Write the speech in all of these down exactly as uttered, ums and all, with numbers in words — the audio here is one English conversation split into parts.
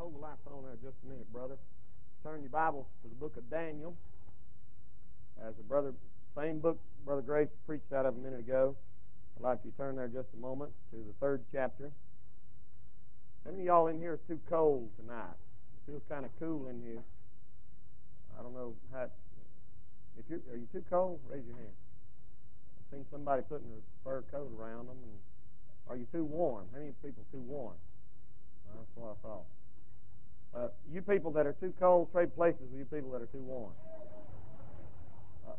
hold the lights on there just a minute, brother. Turn your Bibles to the book of Daniel. As the brother, same book Brother Grace preached out of a minute ago. I'd like you to turn there just a moment to the third chapter. How many of y'all in here is too cold tonight? It feels kind of cool in here. I don't know how. If you are you too cold? Raise your hand. I've seen somebody putting a fur coat around them. And are you too warm? How many people are too warm? Well, that's what I thought. Uh, you people that are too cold, trade places with you people that are too warm. Uh,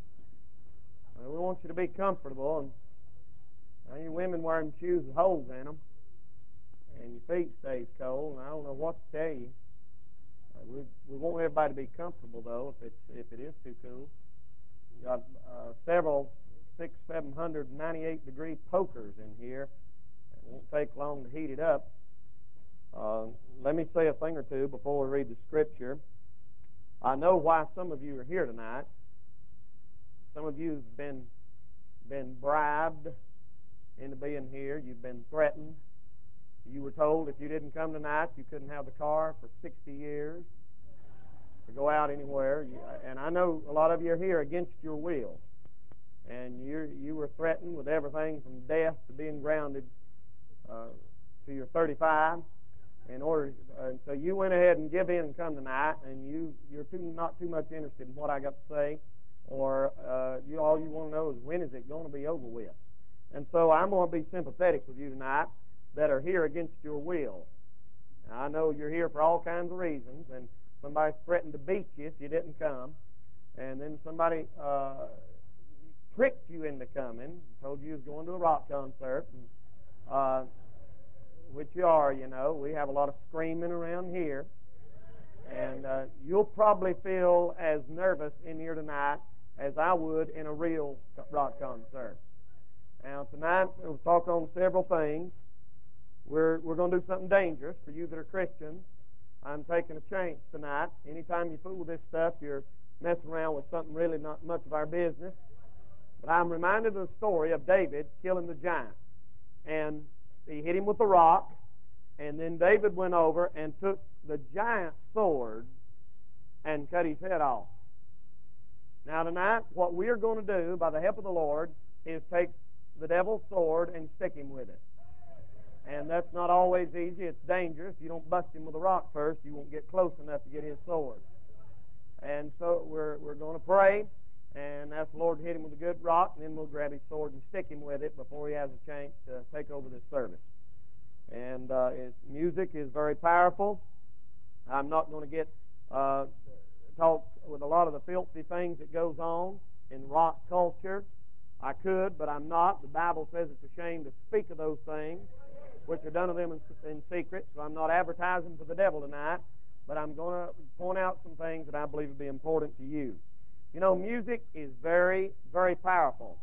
we want you to be comfortable, and now you women wearing shoes with holes in them, and your feet stays cold, and I don't know what to tell you. Uh, we, we want everybody to be comfortable, though, if it's if it is too cool. We've got uh, several six, seven hundred ninety-eight degree pokers in here. It won't take long to heat it up. Uh, let me say a thing or two before we read the scripture. I know why some of you are here tonight. Some of you have been been bribed into being here. You've been threatened. You were told if you didn't come tonight, you couldn't have the car for sixty years to go out anywhere. And I know a lot of you are here against your will. And you you were threatened with everything from death to being grounded uh, to your thirty-five. In order, uh, so you went ahead and give in and come tonight, and you you're too, not too much interested in what I got to say, or uh, you all you want to know is when is it going to be over with. And so I'm going to be sympathetic with you tonight that are here against your will. Now, I know you're here for all kinds of reasons, and somebody threatened to beat you if you didn't come, and then somebody uh, tricked you into coming, told you you was going to a rock concert, and, uh, which you are, you know. We have a lot of screaming around here, and uh, you'll probably feel as nervous in here tonight as I would in a real rock concert. Now, tonight we'll talk on several things. We're we're going to do something dangerous for you that are Christians. I'm taking a chance tonight. Anytime you fool with this stuff, you're messing around with something really not much of our business. But I'm reminded of the story of David killing the giant. And he hit him with a rock, and then David went over and took the giant's sword and cut his head off. Now tonight, what we're going to do, by the help of the Lord, is take the devil's sword and stick him with it. And that's not always easy. It's dangerous. If you don't bust him with a rock first, you won't get close enough to get his sword. And so we're we're going to pray and ask the Lord to hit him with a good rock, and then we'll grab his sword and stick him with it before he has a chance to take over this service. And uh, his music is very powerful. I'm not going to get uh, talk with a lot of the filthy things that goes on in rock culture. I could, but I'm not. The Bible says it's a shame to speak of those things, which are done of them in, in secret. So I'm not advertising for the devil tonight, but I'm going to point out some things that I believe will be important to you. You know, music is very, very powerful.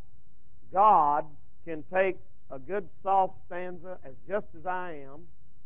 God can take a good soft stanza as just as I am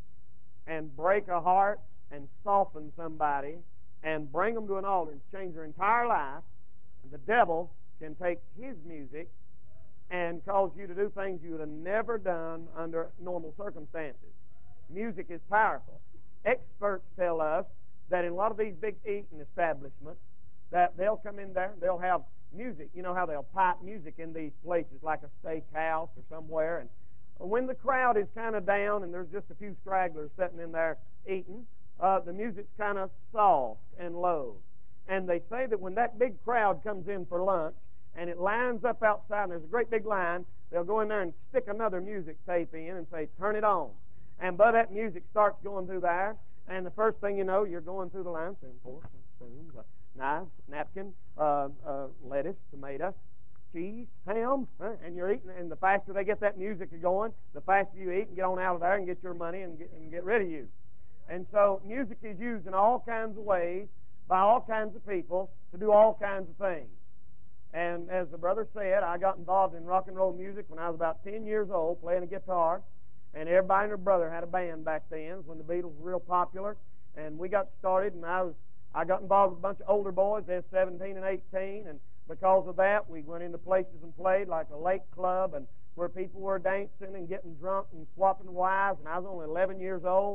and break a heart and soften somebody and bring them to an altar and change their entire life. And the devil can take his music and cause you to do things you would have never done under normal circumstances. Music is powerful. Experts tell us that in a lot of these big eating establishments, that they'll come in there, they'll have music. You know how they'll pipe music in these places, like a steakhouse or somewhere. And when the crowd is kind of down and there's just a few stragglers sitting in there eating, uh, the music's kind of soft and low. And they say that when that big crowd comes in for lunch and it lines up outside and there's a great big line, they'll go in there and stick another music tape in and say, turn it on. And but that music starts going through there, and the first thing you know, you're going through the line saying, forks and spoons, uh, knives, napkin, uh, uh, lettuce, tomato, cheese, ham, huh? And you're eating. And the faster they get that music going, the faster you eat and get on out of there and get your money and get, and get rid of you. And so music is used in all kinds of ways by all kinds of people to do all kinds of things. And as the brother said, I got involved in rock and roll music when I was about ten years old, playing a guitar. And everybody and their brother had a band back then when the Beatles were real popular. And we got started, and I was I got involved with a bunch of older boys. They're seventeen and eighteen, and because of that, we went into places and played like a lake club, and where people were dancing and getting drunk and swapping wives. And I was only eleven years old, and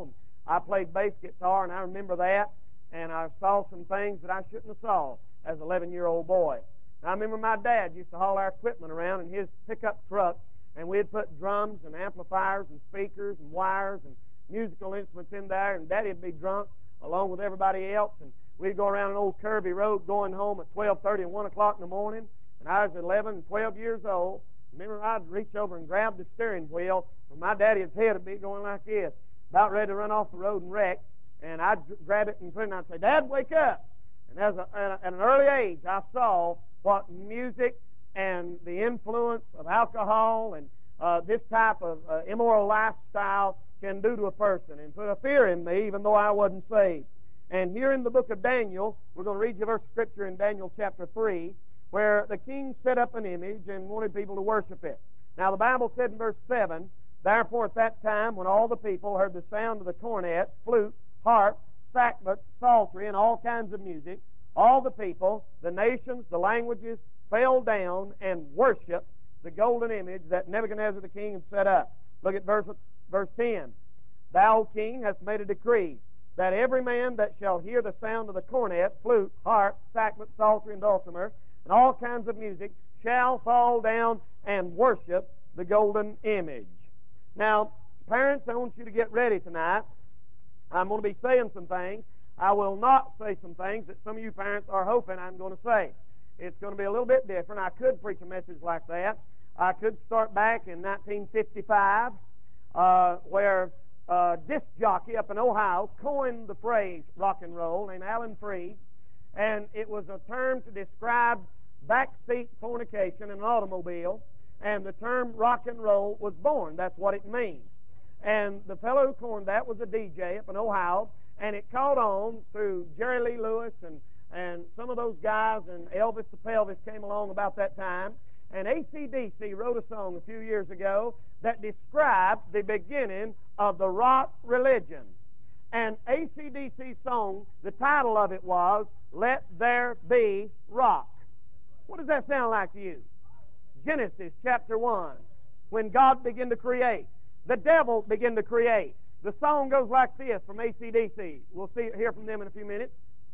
I played bass guitar, and I remember that, and I saw some things that I shouldn't have saw as an eleven-year-old boy. And I remember my dad used to haul our equipment around in his pickup truck, and we'd put drums and amplifiers and speakers and wires and musical instruments in there, and Daddy would be drunk along with everybody else, and we'd go around an old curvy road going home at twelve thirty and one o'clock in the morning, and I was eleven and twelve years old. Remember, I'd reach over and grab the steering wheel, and my daddy's head would be going like this, about ready to run off the road and wreck, and I'd grab it and put it, and I'd say, Dad, wake up. And as a, at an early age, I saw what music and the influence of alcohol and uh, this type of uh, immoral lifestyle can do to a person, and put a fear in me, even though I wasn't saved. And here in the book of Daniel, we're going to read you a verse of Scripture in Daniel chapter three, where the king set up an image and wanted people to worship it. Now, the Bible said in verse seven, Therefore at that time, when all the people heard the sound of the cornet, flute, harp, sackbut, psaltery, and all kinds of music, all the people, the nations, the languages, fell down and worshiped the golden image that Nebuchadnezzar the king had set up. Look at verse, verse ten. Thou, king, hast made a decree that every man that shall hear the sound of the cornet, flute, harp, sackbut, psaltery, and dulcimer, and all kinds of music, shall fall down and worship the golden image. Now, parents, I want you to get ready tonight. I'm going to be saying some things. I will not say some things that some of you parents are hoping I'm going to say. It's going to be a little bit different. I could preach a message like that. I could start back in nineteen fifty-five, uh, where a disc jockey up in Ohio coined the phrase rock and roll, named Alan Freed, and it was a term to describe backseat fornication in an automobile, and the term rock and roll was born. That's what it means. And the fellow who coined that was a D J up in Ohio, and it caught on through Jerry Lee Lewis and, and some of those guys, and Elvis the Pelvis came along about that time. And A C D C wrote a song a few years ago that described the beginning of the rock religion. And A C D C's song, the title of it was, Let There Be Rock. What does that sound like to you? Genesis chapter one, when God began to create. The devil began to create. The song goes like this from A C D C. We'll see hear from them in a few minutes.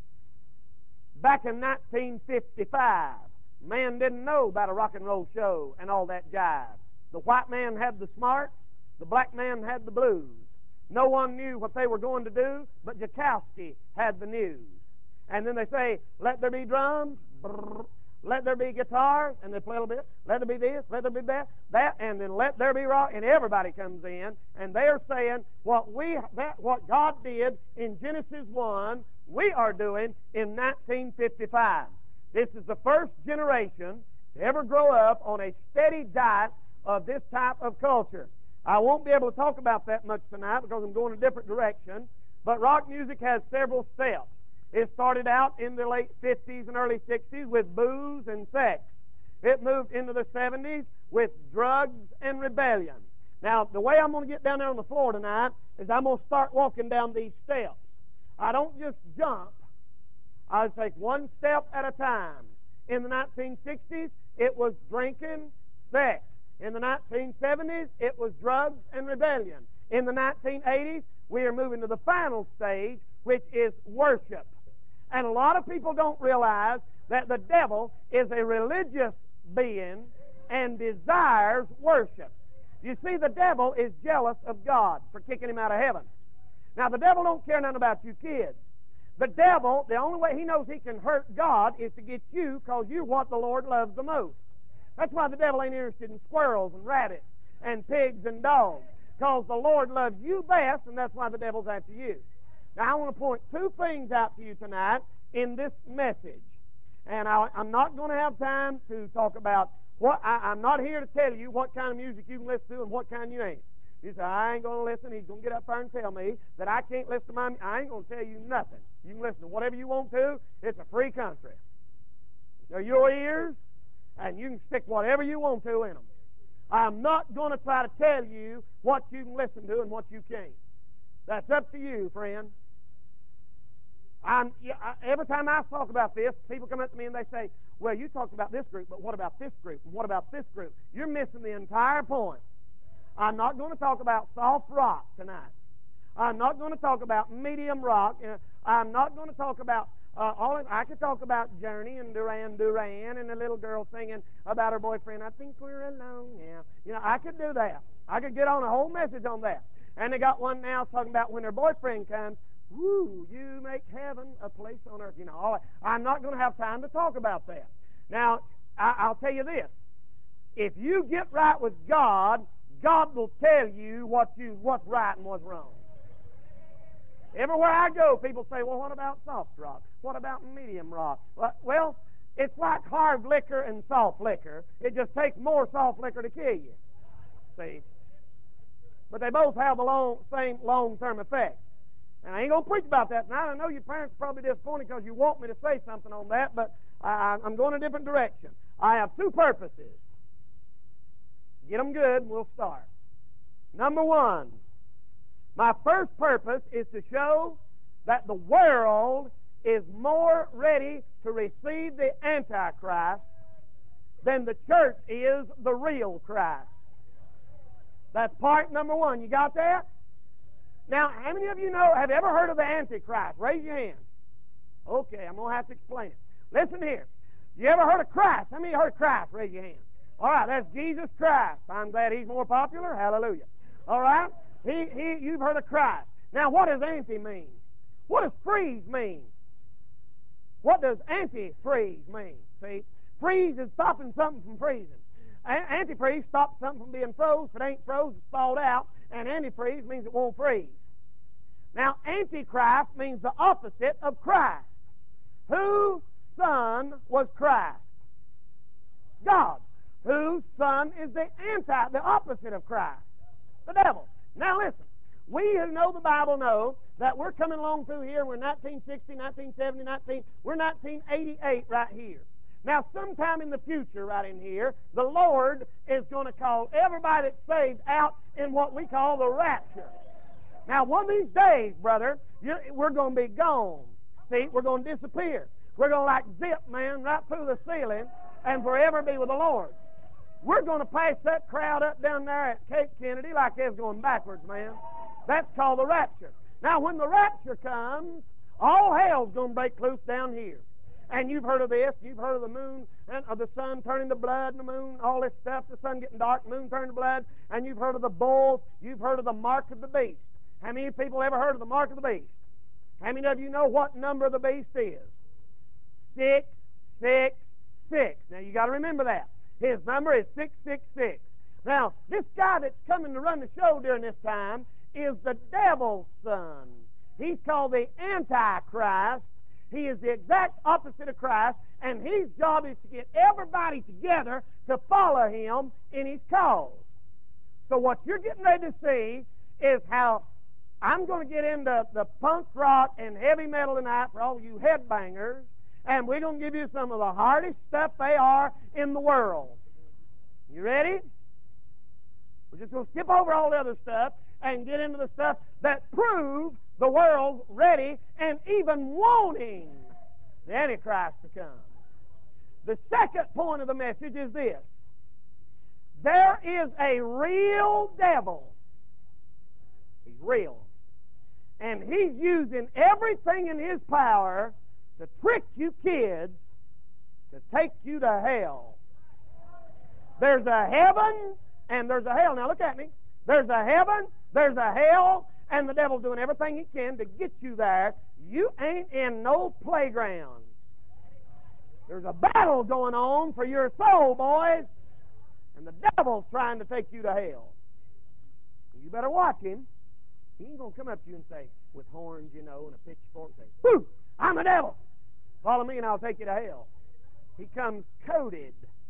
Back in nineteen fifty-five, man didn't know about a rock and roll show and all that jive. The white man had the smarts, the black man had the blues. No one knew what they were going to do, but Jakowski had the news. And then they say, let there be drums, brrr, let there be guitars, and they play a little bit, let there be this, let there be that, that, and then let there be rock, and everybody comes in, and they're saying what we, that, what God did in Genesis one, we are doing in nineteen fifty-five. This is the first generation to ever grow up on a steady diet of this type of culture. I won't be able to talk about that much tonight because I'm going a different direction, but rock music has several steps. It started out in the late fifties and early sixties with booze and sex. It moved into the seventies with drugs and rebellion. Now, the way I'm going to get down there on the floor tonight is I'm going to start walking down these steps. I don't just jump. I take one step at a time. In the nineteen sixties, it was drinking, sex. In the nineteen seventies, it was drugs and rebellion. In the nineteen eighties, we are moving to the final stage, which is worship. And a lot of people don't realize that the devil is a religious being and desires worship. You see, the devil is jealous of God for kicking him out of heaven. Now, the devil don't care nothing about you kids. The devil, the only way he knows he can hurt God is to get you, because you're what the Lord loves the most. That's why the devil ain't interested in squirrels and rabbits and pigs and dogs, because the Lord loves you best, and that's why the devil's after you. Now, I want to point two things out to you tonight in this message. And I, I'm not going to have time to talk about what, I, I'm not here to tell you what kind of music you can listen to and what kind you ain't. You say, I ain't going to listen. He's going to get up there and tell me that I can't listen to my music. I ain't going to tell you nothing. You can listen to whatever you want to. It's a free country. They're your ears, and you can stick whatever you want to in them. I'm not going to try to tell you what you can listen to and what you can't. That's up to you, friend. I'm, yeah, I, every time I talk about this, people come up to me and they say, well, you talked about this group, but what about this group? And what about this group? You're missing the entire point. I'm not going to talk about soft rock tonight. I'm not going to talk about medium rock. Uh, I'm not going to talk about uh, all. Of, I could talk about Journey and Duran Duran and the little girl singing about her boyfriend. I think we're alone now. You know, I could do that. I could get on a whole message on that. And they got one now talking about when their boyfriend comes. Woo! You make heaven a place on earth. You know, all that. I'm not going to have time to talk about that. Now, I, I'll tell you this: if you get right with God, God will tell you what you what's right and what's wrong. Everywhere I go, people say, well, what about soft rock? What about medium rock? Well, it's like hard liquor and soft liquor. It just takes more soft liquor to kill you. See? But they both have the long, same long-term effect. And I ain't going to preach about that tonight. I know your parents are probably disappointed because you want me to say something on that, but I, I'm going a different direction. I have two purposes. Get them good, and we'll start. Number one, my first purpose is to show that the world is more ready to receive the Antichrist than the church is the real Christ. That's part number one. You got that? Now, how many of you know, have ever heard of the Antichrist? Raise your hand. Okay, I'm going to have to explain it. Listen here. You ever heard of Christ? How many of you heard of Christ? Raise your hand. All right, that's Jesus Christ. I'm glad he's more popular. Hallelujah. All right? He, he, you've heard of Christ. Now, what does anti mean? What does freeze mean? What does anti-freeze mean? See? Freeze is stopping something from freezing. A- antifreeze stops something from being froze. If it ain't froze, it's thawed out. And antifreeze means it won't freeze. Now, Antichrist means the opposite of Christ. Whose son was Christ? God. Whose son is the anti, the opposite of Christ? The devil. Now listen, we who know the Bible know that we're coming along through here. We're nineteen sixty, nineteen seventy, nineteen, we're nineteen eighty-eight right here. Now, sometime in the future, right in here, the Lord is going to call everybody that's saved out in what we call the rapture. Now, one of these days, brother, you're, we're going to be gone. See, we're going to disappear. We're going to like zip, man, right through the ceiling and forever be with the Lord. We're going to pass that crowd up down there at Cape Kennedy like they're going backwards, man. That's called the rapture. Now, when the rapture comes, all hell's going to break loose down here. And you've heard of this. You've heard of the moon and of the sun turning to blood and the moon, all this stuff, the sun getting dark, the moon turning to blood. And you've heard of the bull. You've heard of the mark of the beast. How many people ever heard of the mark of the beast? How many of you know what number the beast is? Six, six, six. Now, you got to remember that. His number is six six six. Now, this guy that's coming to run the show during this time is the devil's son. He's called the Antichrist. He is the exact opposite of Christ, and his job is to get everybody together to follow him in his cause. So what you're getting ready to see is how I'm going to get into the punk rock and heavy metal tonight for all you headbangers, and we're going to give you some of the hardest stuff they are in the world. You ready? We're just going to skip over all the other stuff and get into the stuff that prove the world's ready and even wanting the Antichrist to come. The second point of the message is this. There is a real devil. He's real. And he's using everything in his power to trick you kids to take you to hell. There's a heaven and there's a hell. Now look at me. There's a heaven, there's a hell, and the devil's doing everything he can to get you there. You ain't in no playground. There's a battle going on for your soul, boys, and the devil's trying to take you to hell. You better watch him. He ain't going to come up to you and say, with horns, you know, and a pitchfork, say, "Whoo, I'm the devil. Follow me and I'll take you to hell." He comes coated.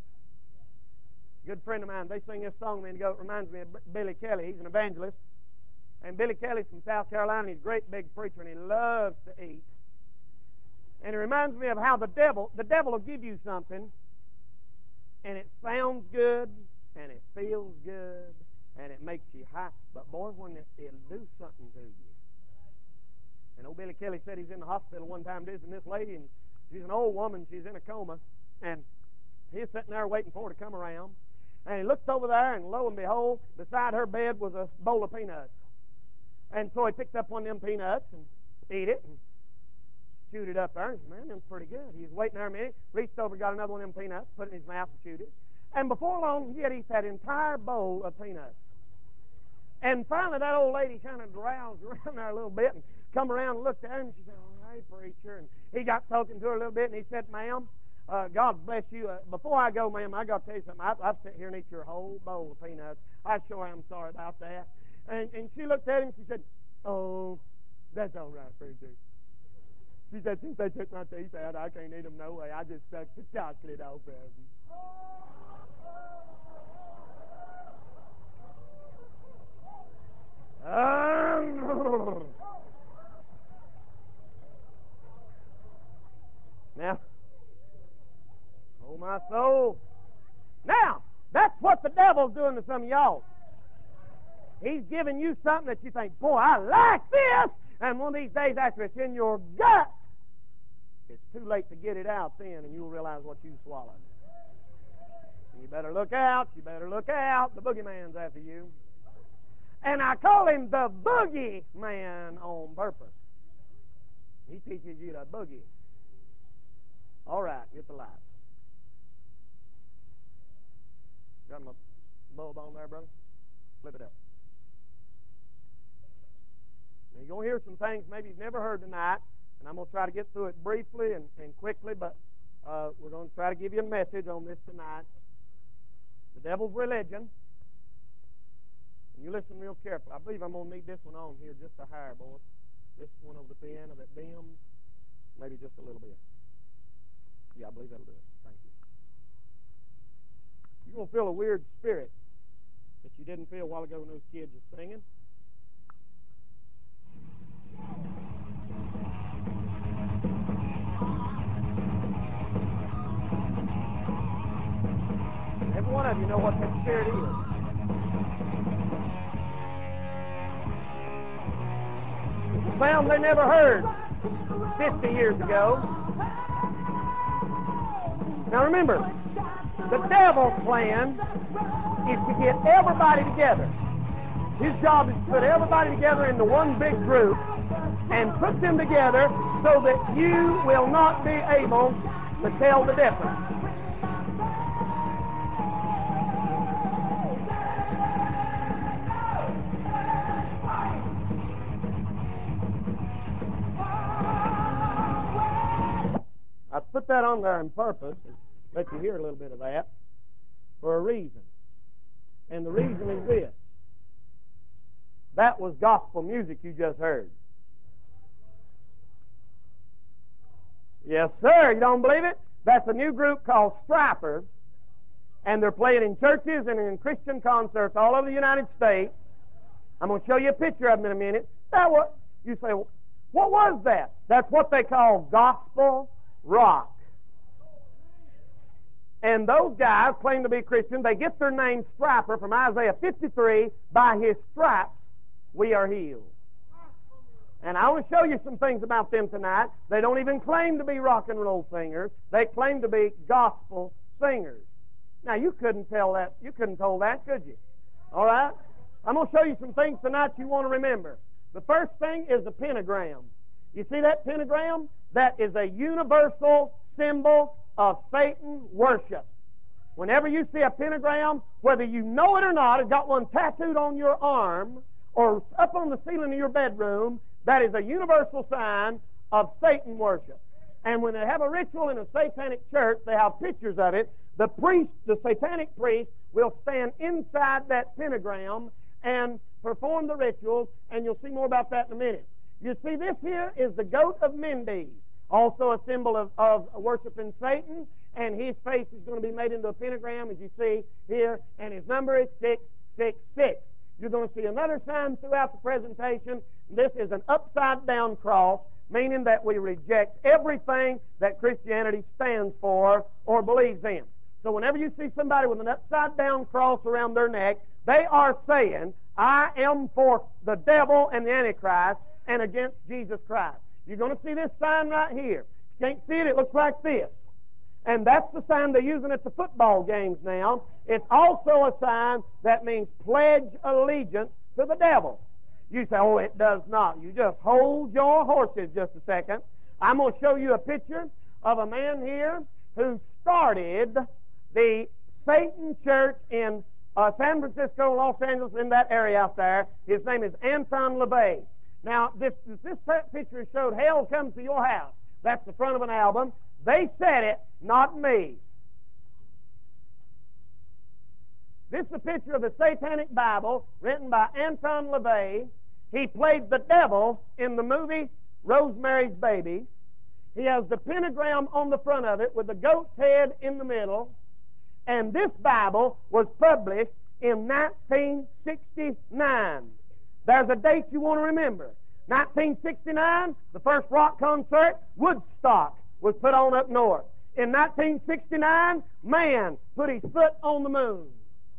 A good friend of mine, they sing this song a minute ago. It reminds me of Billy Kelly. He's an evangelist. And Billy Kelly's from South Carolina. He's a great big preacher, and he loves to eat. And it reminds me of how the devil, the devil will give you something, and it sounds good, and it feels good, and it makes you high. But boy, when it, it'll do something to you. And old Billy Kelly said he's in the hospital one time visiting this lady, and she's an old woman. She's in a coma, and he's sitting there waiting for her to come around. And he looked over there, and lo and behold, beside her bed was a bowl of peanuts. And so he picked up one of them peanuts and ate it and chewed it up there. Man, that's pretty good. He was waiting there a minute, reached over, got another one of them peanuts, put it in his mouth and chewed it. And before long, he had eaten that entire bowl of peanuts. And finally, that old lady kind of drowsed around there a little bit and come around and looked at him. And she said, "All right, preacher." And he got talking to her a little bit, and he said, "Ma'am, uh, God bless you. Uh, before I go, ma'am, I got to tell you something. I, I've sat here and eat your whole bowl of peanuts. I sure am sorry about that." And, and she looked at him and she said, "Oh, that's all right, preacher." She said, "Since they took my teeth out, I can't eat them no way. I just sucked the chocolate off of them." Um, now, oh my soul. Now, that's what the devil's doing to some of y'all. He's giving you something that you think, "Boy, I like this," and one of these days after it's in your gut, it's too late to get it out then, and you'll realize what you swallowed. And you better look out, you better look out. The boogeyman's after you. And I call him the boogie man on purpose. He teaches you to boogie. All right, get the lights. Got my bulb on there, brother? Flip it up. Now, you're going to hear some things maybe you've never heard tonight, and I'm going to try to get through it briefly and, and quickly, but uh, we're going to try to give you a message on this tonight. The devil's religion. And you listen real carefully. I believe I'm going to need this one on here just a hair, boys. This one over the piano that bends, maybe just a little bit. Yeah, I believe that'll do it. Thank you. You're going to feel a weird spirit that you didn't feel a while ago when those kids were singing. Every one of you know what that spirit is. It's a sound they never heard fifty years ago. Now remember, the devil's plan is to get everybody together. His job is to put everybody together into one big group and put them together so that you will not be able to tell the difference. I put that on there on purpose and let you hear a little bit of that for a reason. And the reason is this. That was gospel music you just heard. Yes, sir. You don't believe it? That's a new group called Stryper, and they're playing in churches and in Christian concerts all over the United States. I'm going to show you a picture of them in a minute. That what you say, what was that? That's what they call gospel rock. And those guys claim to be Christian. They get their name Stryper from Isaiah fifty-three, "By his stripes we are healed." And I want to show you some things about them tonight. They don't even claim to be rock and roll singers. They claim to be gospel singers. Now, you couldn't tell that. You couldn't tell that, could you? All right? I'm going to show you some things tonight you want to remember. The first thing is the pentagram. You see that pentagram? That is a universal symbol of Satan worship. Whenever you see a pentagram, whether you know it or not, it's got one tattooed on your arm or up on the ceiling of your bedroom, that is a universal sign of Satan worship. And when they have a ritual in a satanic church, they have pictures of it. The priest, the satanic priest, will stand inside that pentagram and perform the rituals, and you'll see more about that in a minute. You see, this here is the goat of Mendes, also a symbol of, of worshiping Satan, and his face is going to be made into a pentagram, as you see here, and his number is six six six. You're going to see another sign throughout the presentation. This is an upside-down cross, meaning that we reject everything that Christianity stands for or believes in. So whenever you see somebody with an upside-down cross around their neck, they are saying, "I am for the devil and the Antichrist and against Jesus Christ." You're going to see this sign right here. If you can't see it, it looks like this. And that's the sign they're using at the football games now. It's also a sign that means pledge allegiance to the devil. You say, oh, it does not. You just hold your horses just a second. I'm going to show you a picture of a man here who started the Satan Church in uh, San Francisco, Los Angeles, in that area out there. His name is Anton LaVey. Now, this, this picture showed Hell Comes to Your House. That's the front of an album. They said it, not me. This is a picture of the Satanic Bible written by Anton LaVey. He played the devil in the movie Rosemary's Baby. He has the pentagram on the front of it with the goat's head in the middle. And this Bible was published in nineteen sixty-nine. There's a date you want to remember. nineteen sixty-nine, the first rock concert, Woodstock, was put on up north. In nineteen sixty-nine, man put his foot on the moon,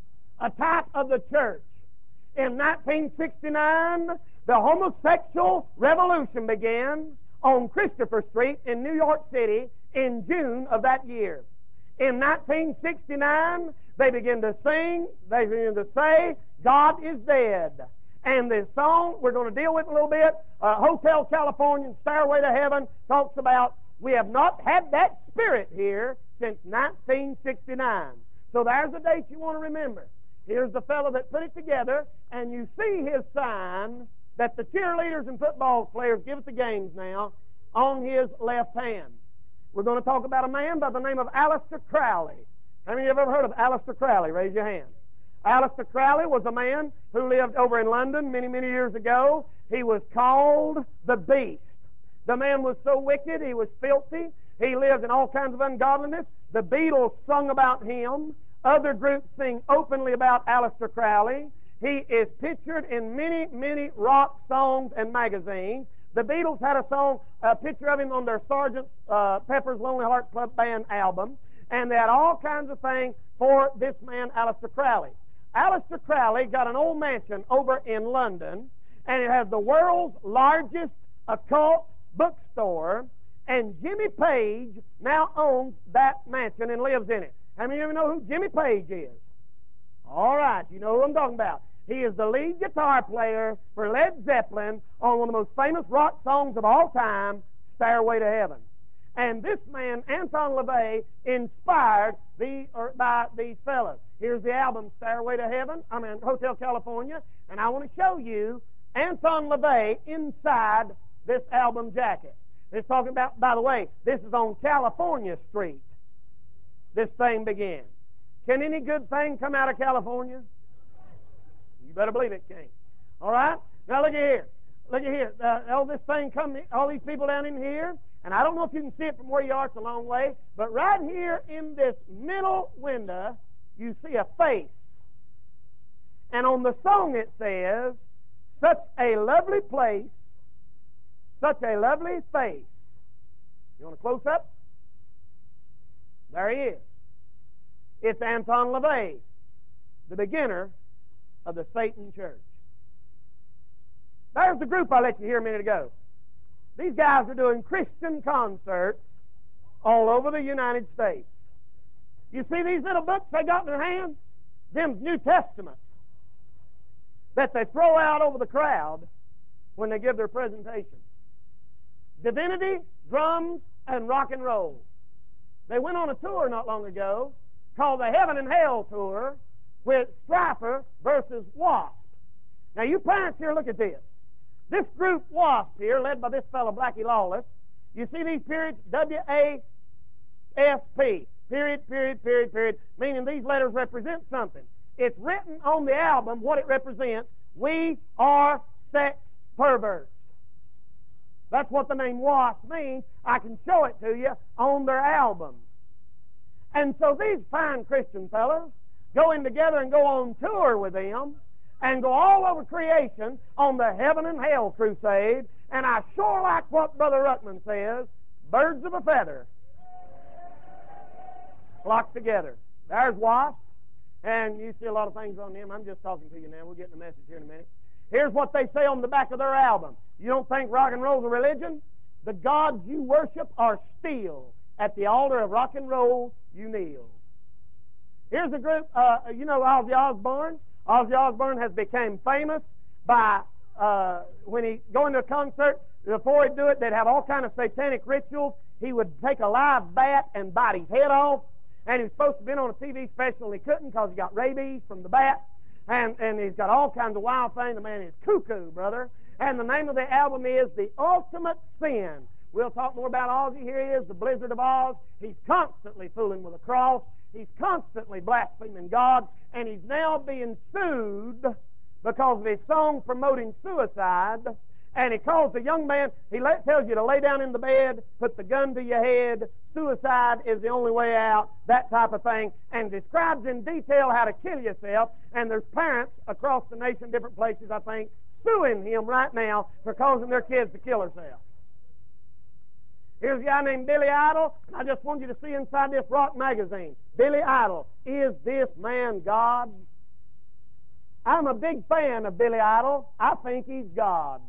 a type of the church. In nineteen sixty-nine, the homosexual revolution began on Christopher Street in New York City in June of that year. In nineteen sixty-nine, they began to sing, they began to say, God is dead. And the song we're going to deal with a little bit, uh, Hotel California, Stairway to Heaven, talks about we have not had that spirit here since nineteen sixty-nine. So there's a date you want to remember. Here's the fellow that put it together, and you see his sign that the cheerleaders and football players give at the games now on his left hand. We're going to talk about a man by the name of Aleister Crowley. How many of you have ever heard of Aleister Crowley? Raise your hand. Aleister Crowley was a man who lived over in London many, many years ago. He was called the Beast. The man was so wicked, he was filthy. He lived in all kinds of ungodliness. The Beatles sung about him. Other groups sing openly about Aleister Crowley. He is pictured in many, many rock songs and magazines. The Beatles had a song, a picture of him on their Sergeant uh, Pepper's Lonely Hearts Club Band album, and they had all kinds of things for this man, Aleister Crowley. Aleister Crowley got an old mansion over in London, and it has the world's largest occult bookstore, and Jimmy Page now owns that mansion and lives in it. How many of you know who Jimmy Page is? All right, you know who I'm talking about. He is the lead guitar player for Led Zeppelin on one of the most famous rock songs of all time, Stairway to Heaven. And this man, Anton LaVey, inspired the, or by these fellows. Here's the album, Stairway to Heaven. I'm in Hotel California, and I want to show you Anton LaVey inside this album jacket. It's talking about, by the way, this is on California Street. This thing began. Can any good thing come out of California? You better believe it can. All right? Now look at here. Look at here. Uh, all this thing come, all these people down in here, and I don't know if you can see it from where you are. It's a long way, but right here in this middle window, you see a face. And on the song it says, such a lovely place, such a lovely face. You want a close-up? There he is. It's Anton LaVey, the beginner of the Satan Church. There's the group I let you hear a minute ago. These guys are doing Christian concerts all over the United States. You see these little books they got in their hand? Them's New Testaments that they throw out over the crowd when they give their presentation. Divinity, drums, and rock and roll. They went on a tour not long ago called the Heaven and Hell Tour with Stryper versus Wasp. Now, you parents here, look at this. This group Wasp here, led by this fellow, Blackie Lawless, you see these periods, W A S P, period, period, period, period, meaning these letters represent something. It's written on the album what it represents. We are sex perverts. That's what the name Wasp means. I can show it to you on their album. And so these fine Christian fellows go in together and go on tour with them and go all over creation on the Heaven and Hell crusade. And I sure like what Brother Ruckman says, birds of a feather flock together. There's Wasp. And you see a lot of things on them. I'm just talking to you now. We'll get in the message here in a minute. Here's what they say on the back of their album. You don't think rock and roll's a religion? The gods you worship are still. At the altar of rock and roll, you kneel. Here's a group, uh, you know Ozzy Osbourne? Ozzy Osbourne has become famous by uh, when he go into a concert, before he'd do it, they'd have all kind of satanic rituals. He would take a live bat and bite his head off. And he was supposed to be on a T V special, and he couldn't because he got rabies from the bat. And, and he's got all kinds of wild things. The man is cuckoo, brother. And the name of the album is The Ultimate Sin. We'll talk more about Ozzy. Here he is, the Blizzard of Oz. He's constantly fooling with a cross. He's constantly blaspheming God. And he's now being sued because of his song promoting suicide. And he calls the young man, he let, tells you to lay down in the bed, put the gun to your head, suicide is the only way out, that type of thing, and describes in detail how to kill yourself. And there's parents across the nation, different places, I think, suing him right now for causing their kids to kill themselves. Here's a guy named Billy Idol. I just want you to see inside this rock magazine. Billy Idol, is this man God? I'm a big fan of Billy Idol. I think he's God.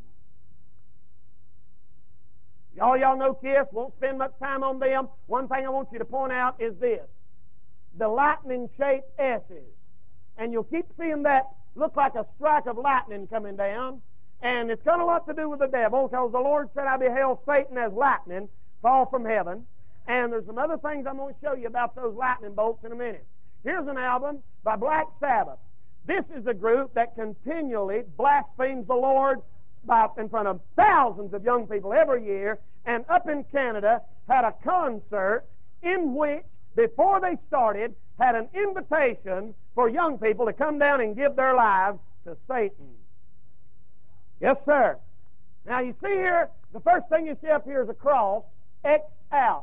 All y'all know Kiss. Won't spend much time on them. One thing I want you to point out is this. The lightning-shaped S's. And you'll keep seeing that look like a strike of lightning coming down. And it's got a lot to do with the devil, because the Lord said, I beheld Satan as lightning fall from heaven. And there's some other things I'm going to show you about those lightning bolts in a minute. Here's an album by Black Sabbath. This is a group that continually blasphemes the Lord by, in front of thousands of young people every year, and up in Canada had a concert in which, before they started, had an invitation for young people to come down and give their lives to Satan. Yes, sir. Now you see here, the first thing you see up here is a cross, X out.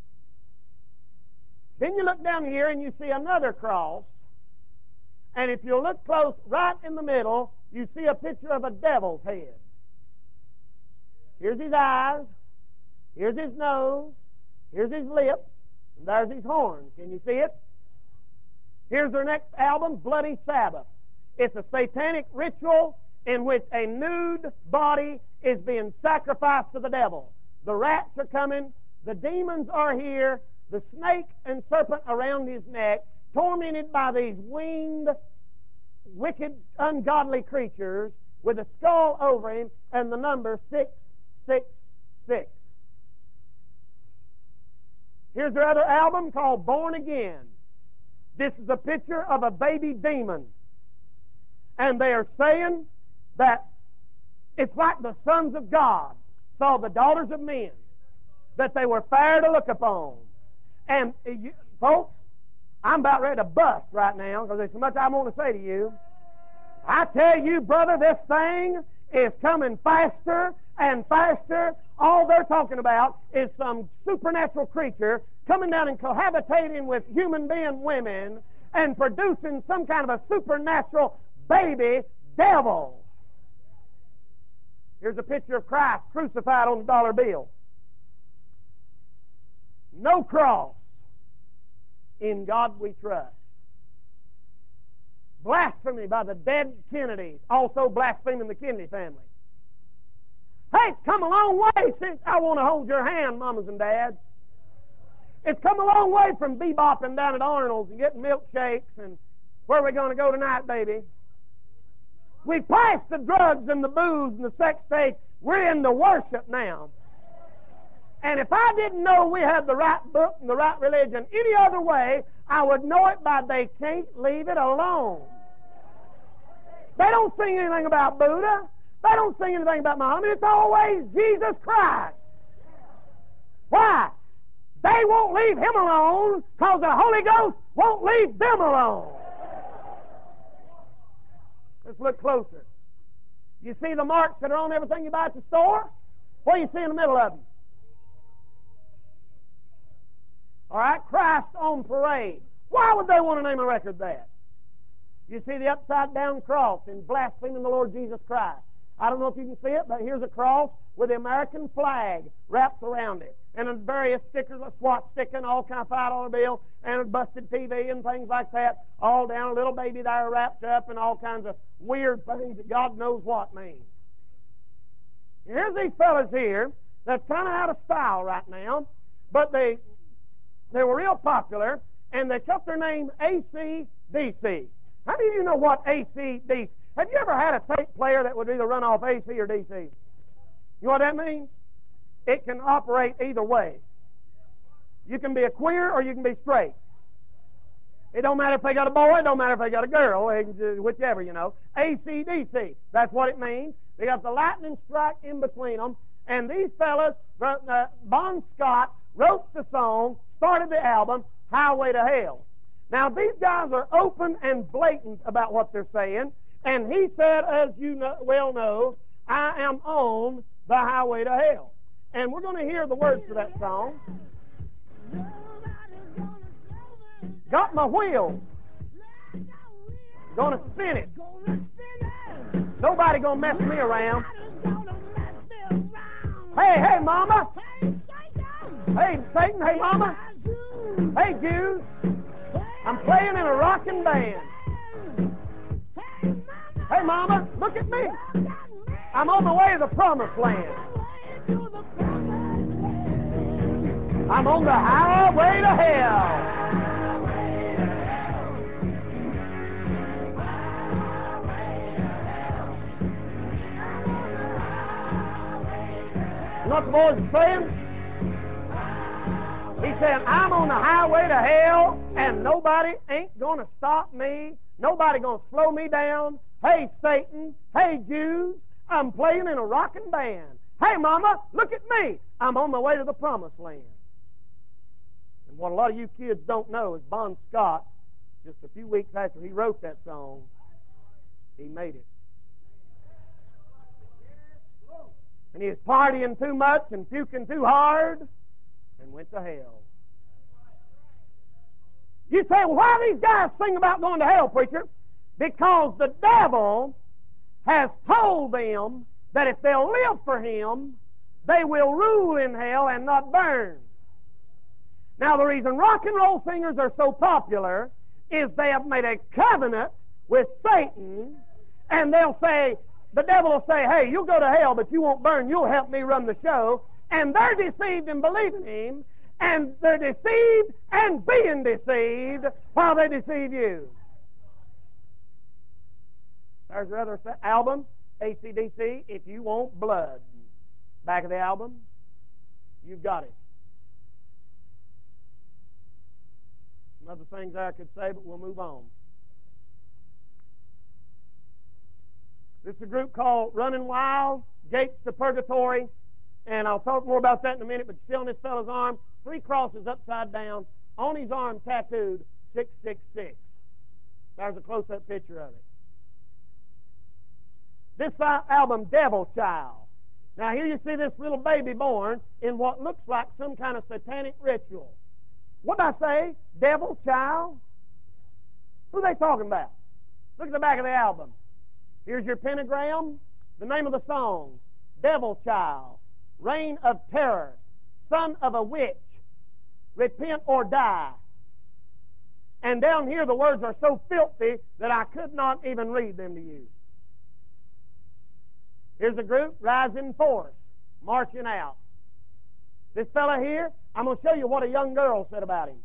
Then you look down here and you see another cross, and if you look close, right in the middle, you see a picture of a devil's head. Here's his eyes, here's his nose, here's his lips, and there's his horns. Can you see it? Here's their next album, Bloody Sabbath. It's a satanic ritual in which a nude body is being sacrificed to the devil. The rats are coming, the demons are here, the snake and serpent around his neck, tormented by these winged, wicked, ungodly creatures with a skull over him and the number six six six. Here's their other album called Born Again. This is a picture of a baby demon. And they are saying that it's like the sons of God saw the daughters of men, that they were fair to look upon. And you, folks, I'm about ready to bust right now because there's so much I want to say to you. I tell you, brother, this thing is coming faster and faster. All they're talking about is some supernatural creature coming down and cohabitating with human being women and producing some kind of a supernatural baby devil. Here's a picture of Christ crucified on the dollar bill. No cross. In God we trust. Blasphemy by the dead Kennedys, also blaspheming the Kennedy family. Hey, it's come a long way since I want to hold your hand, mamas and dads. It's come a long way from bebopping down at Arnold's and getting milkshakes and where are we going to go tonight, baby? We've passed the drugs and the booze and the sex stage. We're into worship now. And if I didn't know we had the right book and the right religion any other way, I would know it by they can't leave it alone. They don't sing anything about Buddha. They don't sing anything about Muhammad. It's always Jesus Christ. Why? They won't leave him alone because the Holy Ghost won't leave them alone. Let's look closer. You see the marks that are on everything you buy at the store? What do you see in the middle of them? All right, Christ on parade. Why would they want to name a record that? You see the upside-down cross in blaspheming the Lord Jesus Christ. I don't know if you can see it, but here's a cross with the American flag wrapped around it. And various stickers, a SWAT sticker, and all kind of five dollar bill, and a busted T V and things like that, all down, a little baby there wrapped up, and all kinds of weird things that God knows what means. And here's these fellas here that's kind of out of style right now, but they they were real popular, and they kept their name A C D C. How many of you know what A C D C? Have you ever had a tape player that would either run off A C or D C? You know what that means? It can operate either way. You can be a queer or you can be straight. It don't matter if they got a boy, it don't matter if they got a girl, whichever, you know. A C D C, that's what it means. They got the lightning strike in between them. And these fellas, uh, Bon Scott wrote the song, started the album, Highway to Hell. Now, these guys are open and blatant about what they're saying. And he said, as you know, well know, I am on the highway to hell. And we're going to hear the words to that song. Got my wheels. Gonna spin it. Nobody gonna mess me around. Hey, hey, mama. Hey, Satan. Hey, mama. Hey, Jews. I'm playing in a rocking band. Hey, mama, look at me. I'm on the way to the promised land. I'm on the highway to hell. You know what the boys are saying? He said, I'm on the highway to hell, and nobody ain't going to stop me. Nobody going to slow me down. Hey, Satan. Hey, Jews. I'm playing in a rocking band. Hey, mama, look at me. I'm on my way to the promised land. And what a lot of you kids don't know is Bon Scott, just a few weeks after he wrote that song, he made it. And he was partying too much and puking too hard and went to hell. You say, well, why do these guys sing about going to hell, preacher? Because the devil has told them that if they'll live for him, they will rule in hell and not burn. Now, the reason rock and roll singers are so popular is they have made a covenant with Satan, and they'll say, the devil will say, hey, you'll go to hell, but you won't burn. You'll help me run the show. And they're deceived in believing him, and they're deceived and being deceived while they deceive you. There's your other album, A C D C, If You Want Blood. Back of the album, you've got it. Some other things I could say, but we'll move on. This is a group called Running Wild, Gates to Purgatory, and I'll talk more about that in a minute, but you see on this fellow's arm, three crosses upside down, on his arm tattooed, six six six. There's a close-up picture of it. This album, Devil Child. Now here you see this little baby born in what looks like some kind of satanic ritual. What did I say? Devil Child? Who are they talking about? Look at the back of the album. Here's your pentagram. The name of the song, Devil Child, Reign of Terror, Son of a Witch, Repent or Die. And down here the words are so filthy that I could not even read them to you. Here's a group, Rising Force, marching out. This fella here, I'm going to show you what a young girl said about him.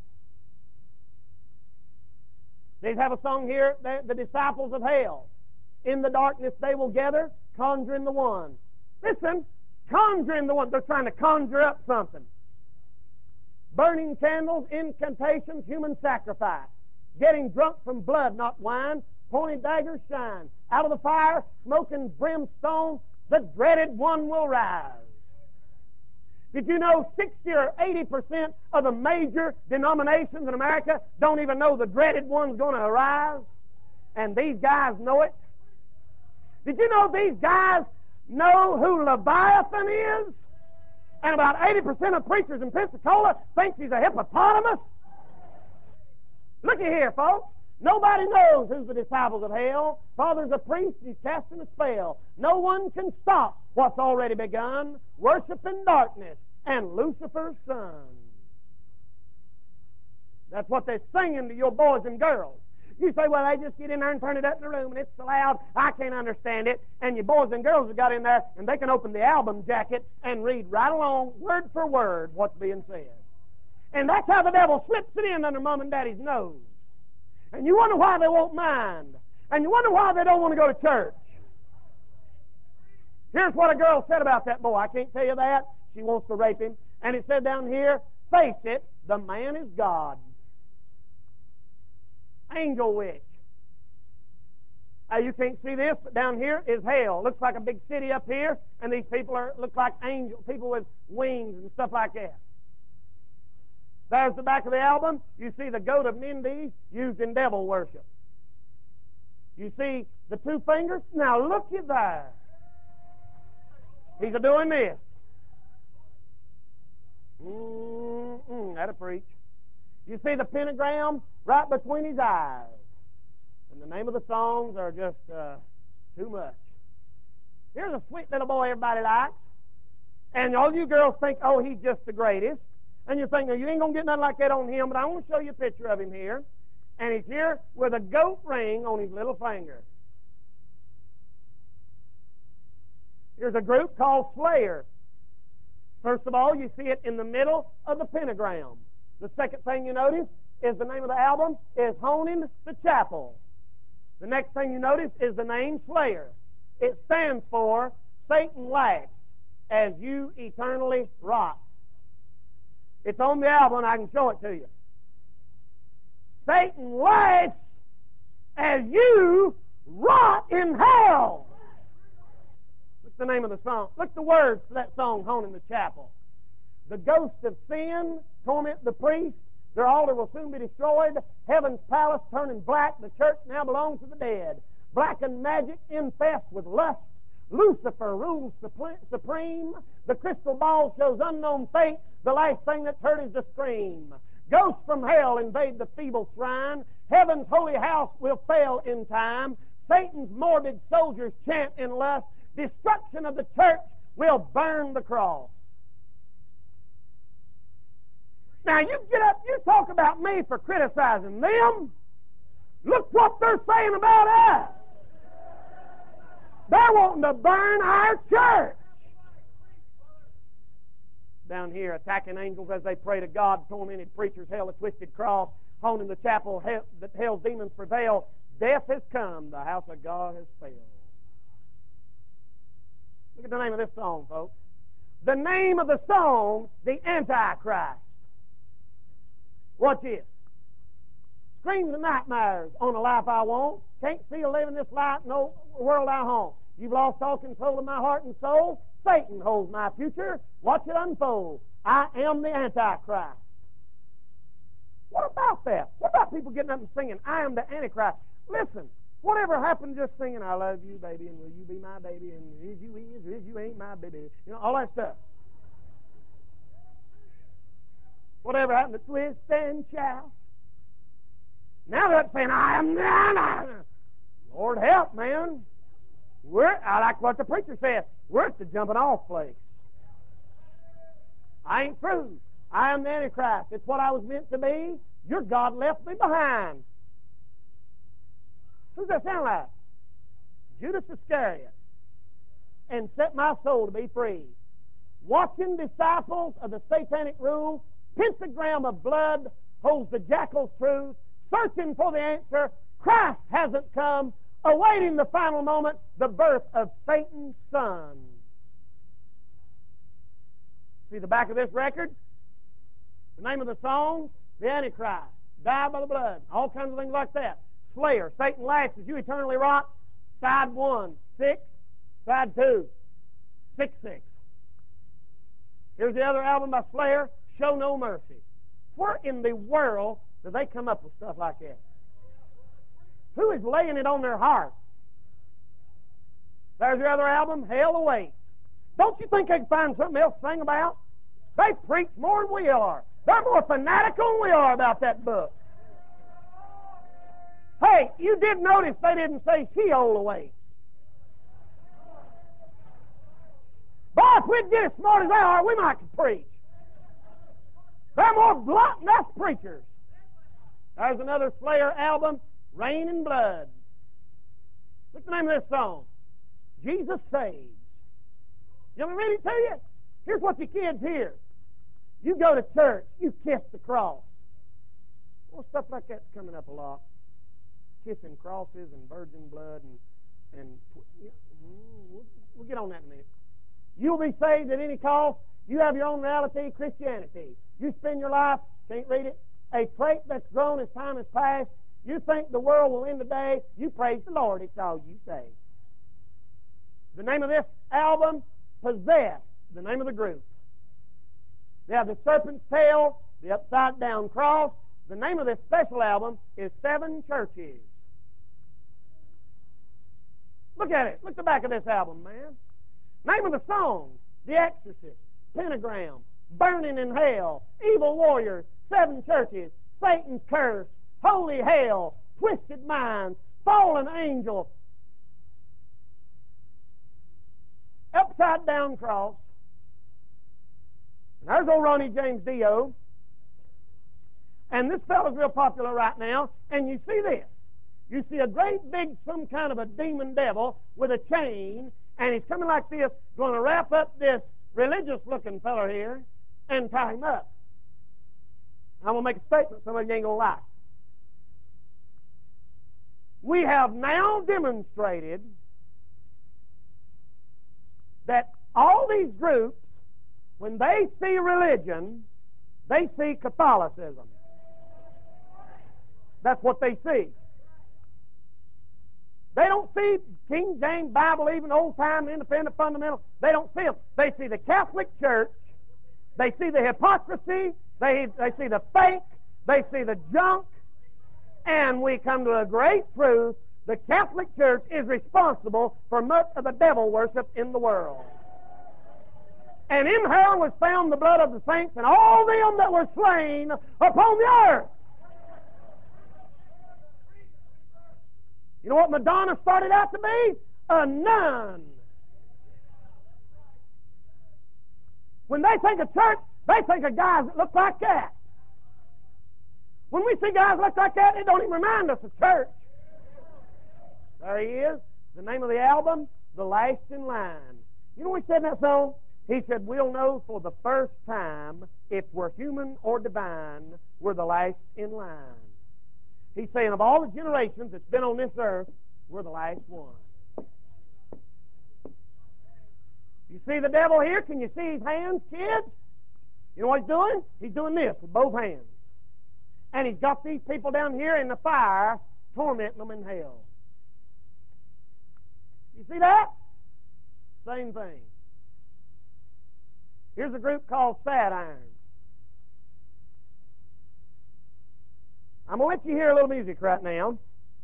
They have a song here, the, the Disciples of Hell. In the darkness they will gather, conjuring the one. Listen, conjuring the one. They're trying to conjure up something. Burning candles, incantations, human sacrifice. Getting drunk from blood, not wine. Pointed daggers shine. Out of the fire, smoking brimstone, the dreaded one will rise. Did you know sixty or eighty percent of the major denominations in America don't even know the dreaded one's going to arise? And these guys know it. Did you know these guys know who Leviathan is? And about eighty percent of preachers in Pensacola thinks he's a hippopotamus? Looky here, folks. Nobody knows who's the disciples of hell. Father's a priest, he's casting a spell. No one can stop what's already begun. Worshiping darkness and Lucifer's son. That's what they're singing to your boys and girls. You say, well, they just get in there and turn it up in the room, and it's so loud, I can't understand it. And your boys and girls have got in there, and they can open the album jacket and read right along, word for word, what's being said. And that's how the devil slips it in under mom and daddy's nose. And you wonder why they won't mind. And you wonder why they don't want to go to church. Here's what a girl said about that boy. I can't tell you that. She wants to rape him. And it said down here, face it, the man is God. Angel witch. Now you can't see this, but down here is hell. Looks like a big city up here, and these people are look like angel people with wings and stuff like that. There's the back of the album. You see the goat of Mendes used in devil worship. You see the two fingers. Now look at there. He's a doing this. Mm-mm, that'll preach. You see the pentagram right between his eyes. And the name of the songs are just uh, too much. Here's a sweet little boy everybody likes. And all you girls think, oh, he's just the greatest. And you think, no, you ain't going to get nothing like that on him, but I want to show you a picture of him here. And he's here with a goat ring on his little finger. Here's a group called Slayer. First of all, you see it in the middle of the pentagram. The second thing you notice is the name of the album is Honing the Chapel. The next thing you notice is the name Slayer. It stands for Satan laughs as you eternally rot. It's on the album, and I can show it to you. Satan laughs as you rot in hell. Look the name of the song. Look the words to that song, Honing the Chapel. The ghost of sin torment the priest. Their altar will soon be destroyed. Heaven's palace turning black. The church now belongs to the dead. Black and magic infest with lust. Lucifer rules supreme. The crystal ball shows unknown fate. The last thing that's heard is the scream. Ghosts from hell invade the feeble shrine. Heaven's holy house will fail in time. Satan's morbid soldiers chant in lust. Destruction of the church will burn the cross. Now you get up, you talk about me for criticizing them. Look what they're saying about us. They're wanting to burn our church. Down here, attacking angels as they pray to God, tormented preachers, hell, a twisted cross, honing the chapel, hell, that hell's demons prevail. Death has come, the house of God has failed. Look at the name of this song, folks. The name of the song, The Antichrist. Watch this. Screams and nightmares on a life I want. Can't see a living this life, no world I haunt. You've lost all control of my heart and soul. Satan holds my future. Watch it unfold. I am the Antichrist. What about that? What about people getting up and singing, I am the Antichrist? Listen, whatever happened to just singing, I love you, baby, and will you be my baby, and is you is, or is you ain't my baby. You know, all that stuff. Whatever happened to twist and shout? Now they're saying, I am the Lord help, man. We're, I like what the preacher said, we're at the jumping off place. I ain't through. I am the Antichrist. It's what I was meant to be. Your God left me behind. Who's that sound like? Judas Iscariot. And set my soul to be free. Watching disciples of the satanic rule, pentagram of blood holds the jackal's truth, searching for the answer. Christ hasn't come, awaiting the final moment, the birth of Satan's son. See the back of this record? The name of the song, The Antichrist. Die by the blood. All kinds of things like that. Slayer, Satan laughs as you eternally rot. Side one, six. Side two, six, six. Here's the other album by Slayer, Show No Mercy. Where in the world do they come up with stuff like that? Who is laying it on their heart? There's your other album, Hell Awaits. Don't you think they can find something else to sing about? They preach more than we are. They're more fanatical than we are about that book. Hey, you did notice they didn't say Sheol awaits. Boy, if we'd get as smart as they are, we might could preach. They're more blunt than us preachers. There's another Slayer album, Rain and Blood. What's the name of this song? Jesus Saves. You want me to read it to you? Here's what you kids hear. You go to church, you kiss the cross. Well, stuff like that's coming up a lot. kissing crosses and virgin blood and and we'll, we'll get on that in a minute. You'll be saved at any cost. You have your own reality, Christianity. You spend your life, can't read it, a trait that's grown as time has passed. You think the world will end today. You praise the Lord. It's all you say. The name of this album, Possessed, the name of the group. They have the serpent's tail, the upside down cross. The name of this special album is Seven Churches. Look at it. Look at the back of this album, man. Name of the song, The Exorcist, Pentagram, Burning in Hell, Evil Warriors, Seven Churches, Satan's Curse, Holy Hell, Twisted Minds, Fallen Angel, Upside Down Cross. And there's old Ronnie James Dio. And this fellow's real popular right now. And you see this. You see a great big, some kind of a demon devil with a chain, and he's coming like this, going to wrap up this religious-looking fellow here and tie him up. I'm going to make a statement some of you ain't going to like. We have now demonstrated that all these groups, when they see religion, they see Catholicism. That's what they see. They don't see King James Bible, even old-time, independent, fundamental. They don't see them. They see the Catholic Church. They see the hypocrisy. They, they see the fake. They see the junk. And we come to a great truth. The Catholic Church is responsible for much of the devil worship in the world. And in her was found the blood of the saints and all them that were slain upon the earth. You know what Madonna started out to be? A nun. When they think of church, they think of guys that look like that. When we see guys look like that, it don't even remind us of church. There he is. The name of the album, The Last in Line. You know what he said in that song? He said, we'll know for the first time if we're human or divine, we're the last in line. He's saying of all the generations that's been on this earth, we're the last one. You see the devil here? Can you see his hands, kids? You know what he's doing? He's doing this with both hands. And he's got these people down here in the fire, tormenting them in hell. You see that? Same thing. Here's a group called Sad Iron. I'm going to let you hear a little music right now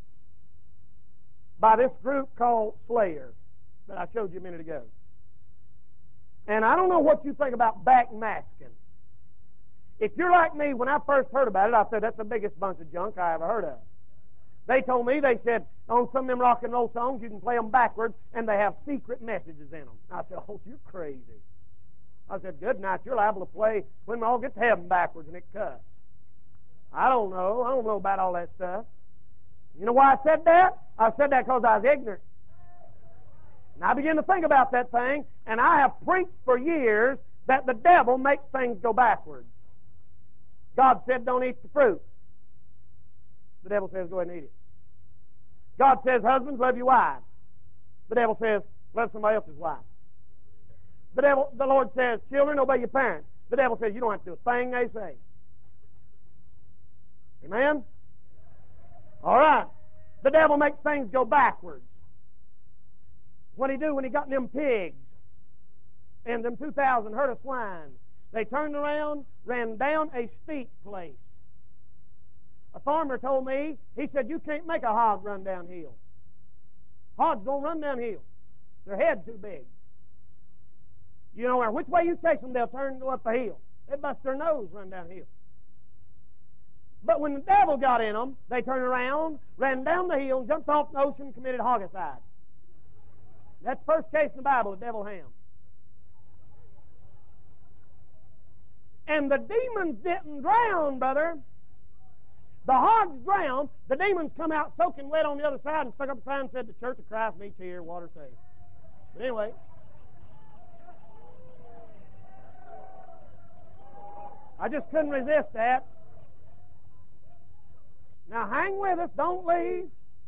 by this group called Slayer that I showed you a minute ago. And I don't know what you think about backmasking. If you're like me, when I first heard about it, I said, that's the biggest bunch of junk I ever heard of. They told me, they said, on some of them rock and roll songs, you can play them backwards, and they have secret messages in them. I said, oh, you're crazy. I said, good night, you're liable to play When We All Get to Heaven backwards, and it cuss. I don't know. I don't know about all that stuff. You know why I said that? I said that because I was ignorant. And I began to think about that thing, and I have preached for years that the devil makes things go backwards. God said, don't eat the fruit. The devil says, go ahead and eat it. God says, husbands, love your wives. The devil says, love somebody else's wife. The devil, the Lord says, children, obey your parents. The devil says, you don't have to do a thing they say. Amen? All right. The devil makes things go backwards. What did he do when he got them pigs and them two thousand herd of swine? They turned around, ran down a steep place. A farmer told me, he said, you can't make a hog run downhill. Hogs don't run downhill. Their head's too big. You know, which way you chase them, they'll turn and go up the hill. They bust their nose, run downhill. But when the devil got in them, they turned around, ran down the hill, jumped off the ocean, and committed homicide. That's the first case in the Bible of devil ham. And the demons didn't drown, brother. The hogs drowned. The demons come out soaking wet on the other side and stuck up a sign and said, the Church of Christ meets here, water safe. But anyway, I just couldn't resist that. Now hang with us. Don't leave.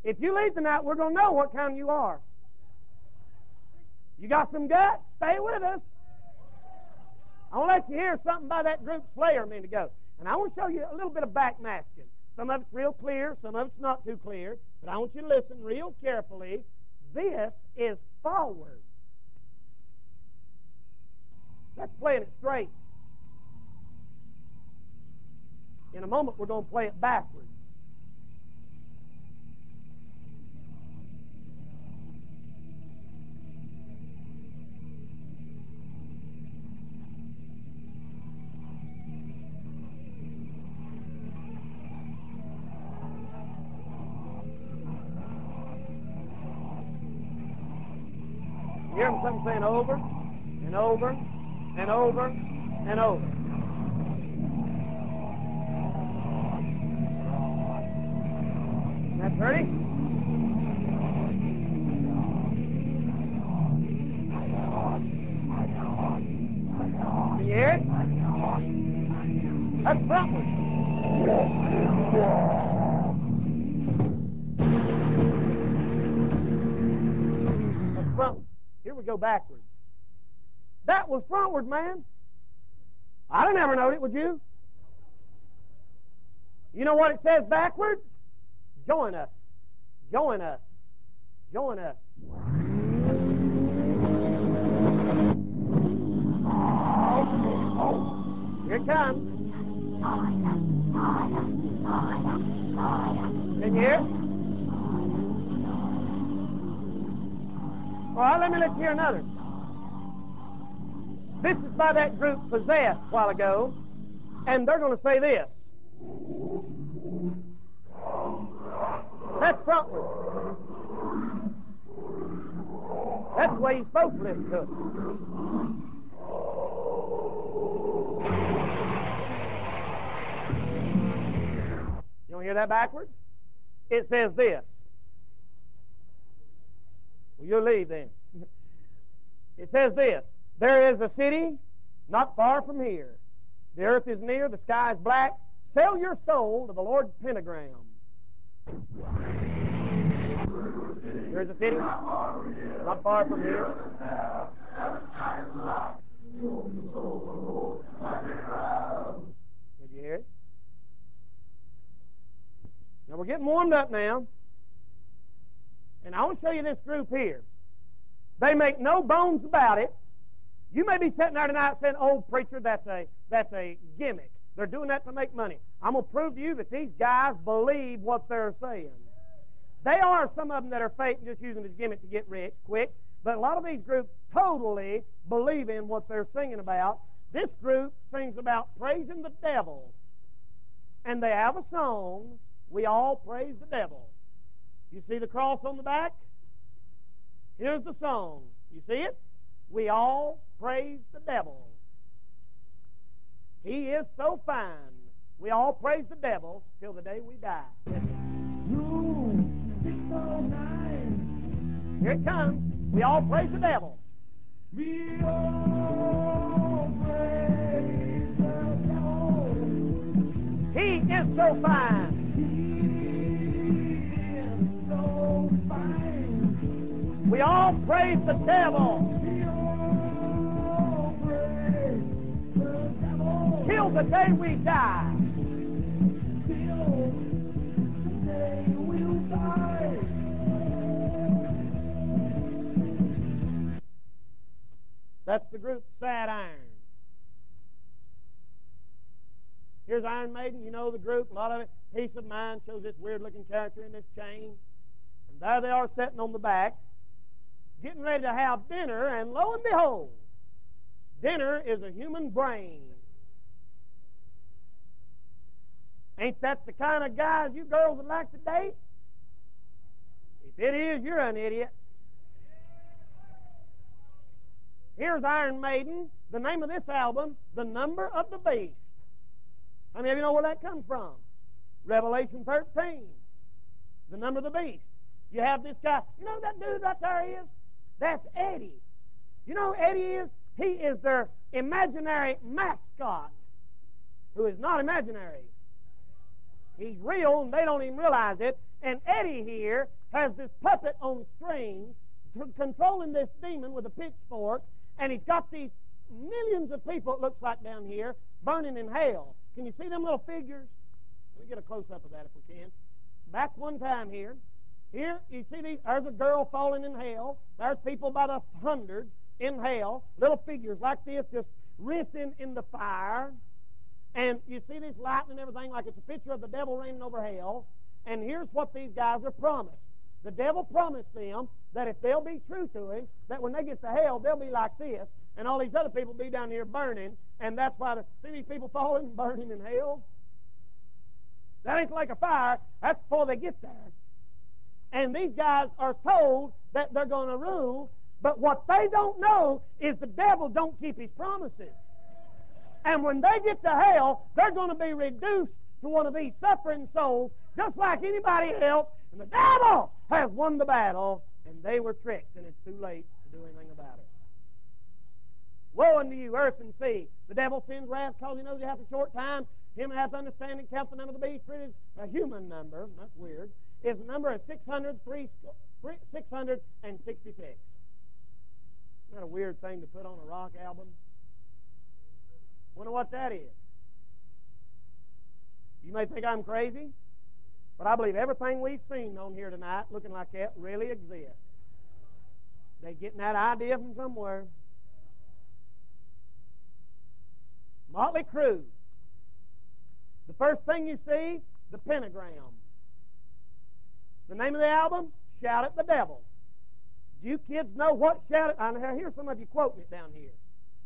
If you leave tonight, we're going to know what kind you are. You got some guts? Stay with us. I want to let you hear something by that group Slayer a minute ago. And I want to show you a little bit of backmasking. Some of it's real clear, some of it's not too clear. But I want you to listen real carefully. This is forward. Let's play it straight. In a moment, we're going to play it backwards. You hear them something saying over and over and over and over. That's ready? Can you hear it? That's frontward. That's frontward. Here we go backwards. That was frontward, man. I didn't ever know it, would you? You know what it says backwards? Join us. Join us. Join us. Here it comes. Can you hear it? All right, let me let you hear another. This is by that group Possessed a while ago, and they're going to say this. That's frontward. That's the way you're supposed to listen to it. You want to hear that backwards? It says this. Well, you'll leave then. It says this. There is a city not far from here. The earth is near, the sky is black. Sell your soul to the Lord's pentagram. There's a city not far from here. Did you hear it? Now we're getting warmed up now. And I want to show you this group here. They make no bones about it. You may be sitting there tonight saying, "Oh, preacher, that's a that's a gimmick. They're doing that to make money." I'm going to prove to you that these guys believe what they're saying. They are some of them that are fake and just using this gimmick to get rich quick. But a lot of these groups totally believe in what they're singing about. This group sings about praising the devil. And they have a song, "We All Praise the Devil." You see the cross on the back? Here's the song. You see it? We all praise the devil. He is so fine. We all praise the devil till the day we die. Here it comes. We all praise the devil. We all praise the devil. He is so fine. We all praise the devil. We all praise the devil. Till the day we die. Till the day we'll die. That's the group Sad Iron. Here's Iron Maiden. You know the group. A lot of it. Peace of Mind shows this weird-looking character in this chain. And there they are sitting on the back, getting ready to have dinner, and lo and behold, dinner is a human brain. Ain't that the kind of guys you girls would like to date? If it is, you're an idiot. Here's Iron Maiden, the name of this album, The Number of the Beast. How many of you know where that comes from? Revelation thirteen, the number of the beast. You have this guy, you know that dude right there is? That's Eddie. You know who Eddie is? He is their imaginary mascot, who is not imaginary. He's real, and they don't even realize it. And Eddie here has this puppet on strings controlling this demon with a pitchfork, and he's got these millions of people, it looks like down here, burning in hell. Can you see them little figures? Let me get a close-up of that if we can. Back one time here. Here, you see these, there's a girl falling in hell. There's people by the hundreds in hell. Little figures like this just rinsing in the fire. And you see this lightning and everything like it's a picture of the devil reigning over hell. And here's what these guys are promised. The devil promised them that if they'll be true to him, that when they get to hell, they'll be like this, and all these other people be down here burning, and that's why the, see these people falling and burning in hell? That ain't like a fire. That's before they get there. And these guys are told that they're going to rule, but what they don't know is the devil don't keep his promises. And when they get to hell, they're going to be reduced to one of these suffering souls, just like anybody else, and the devil has won the battle, and they were tricked, and it's too late to do anything about it. Woe unto you, earth and sea! The devil sends wrath, because he knows he hath a short time. Him that hath understanding, count the number of the beast, for it is a human number. That's weird. His number is six hundred sixty-six. Isn't that a weird thing to put on a rock album? Wonder what that is. You may think I'm crazy, but I believe everything we've seen on here tonight looking like that really exists. They're getting that idea from somewhere. Motley Crue. The first thing you see, the pentagram. The name of the album, Shout at the Devil. Do you kids know what Shout at? I hear some of you quoting it down here.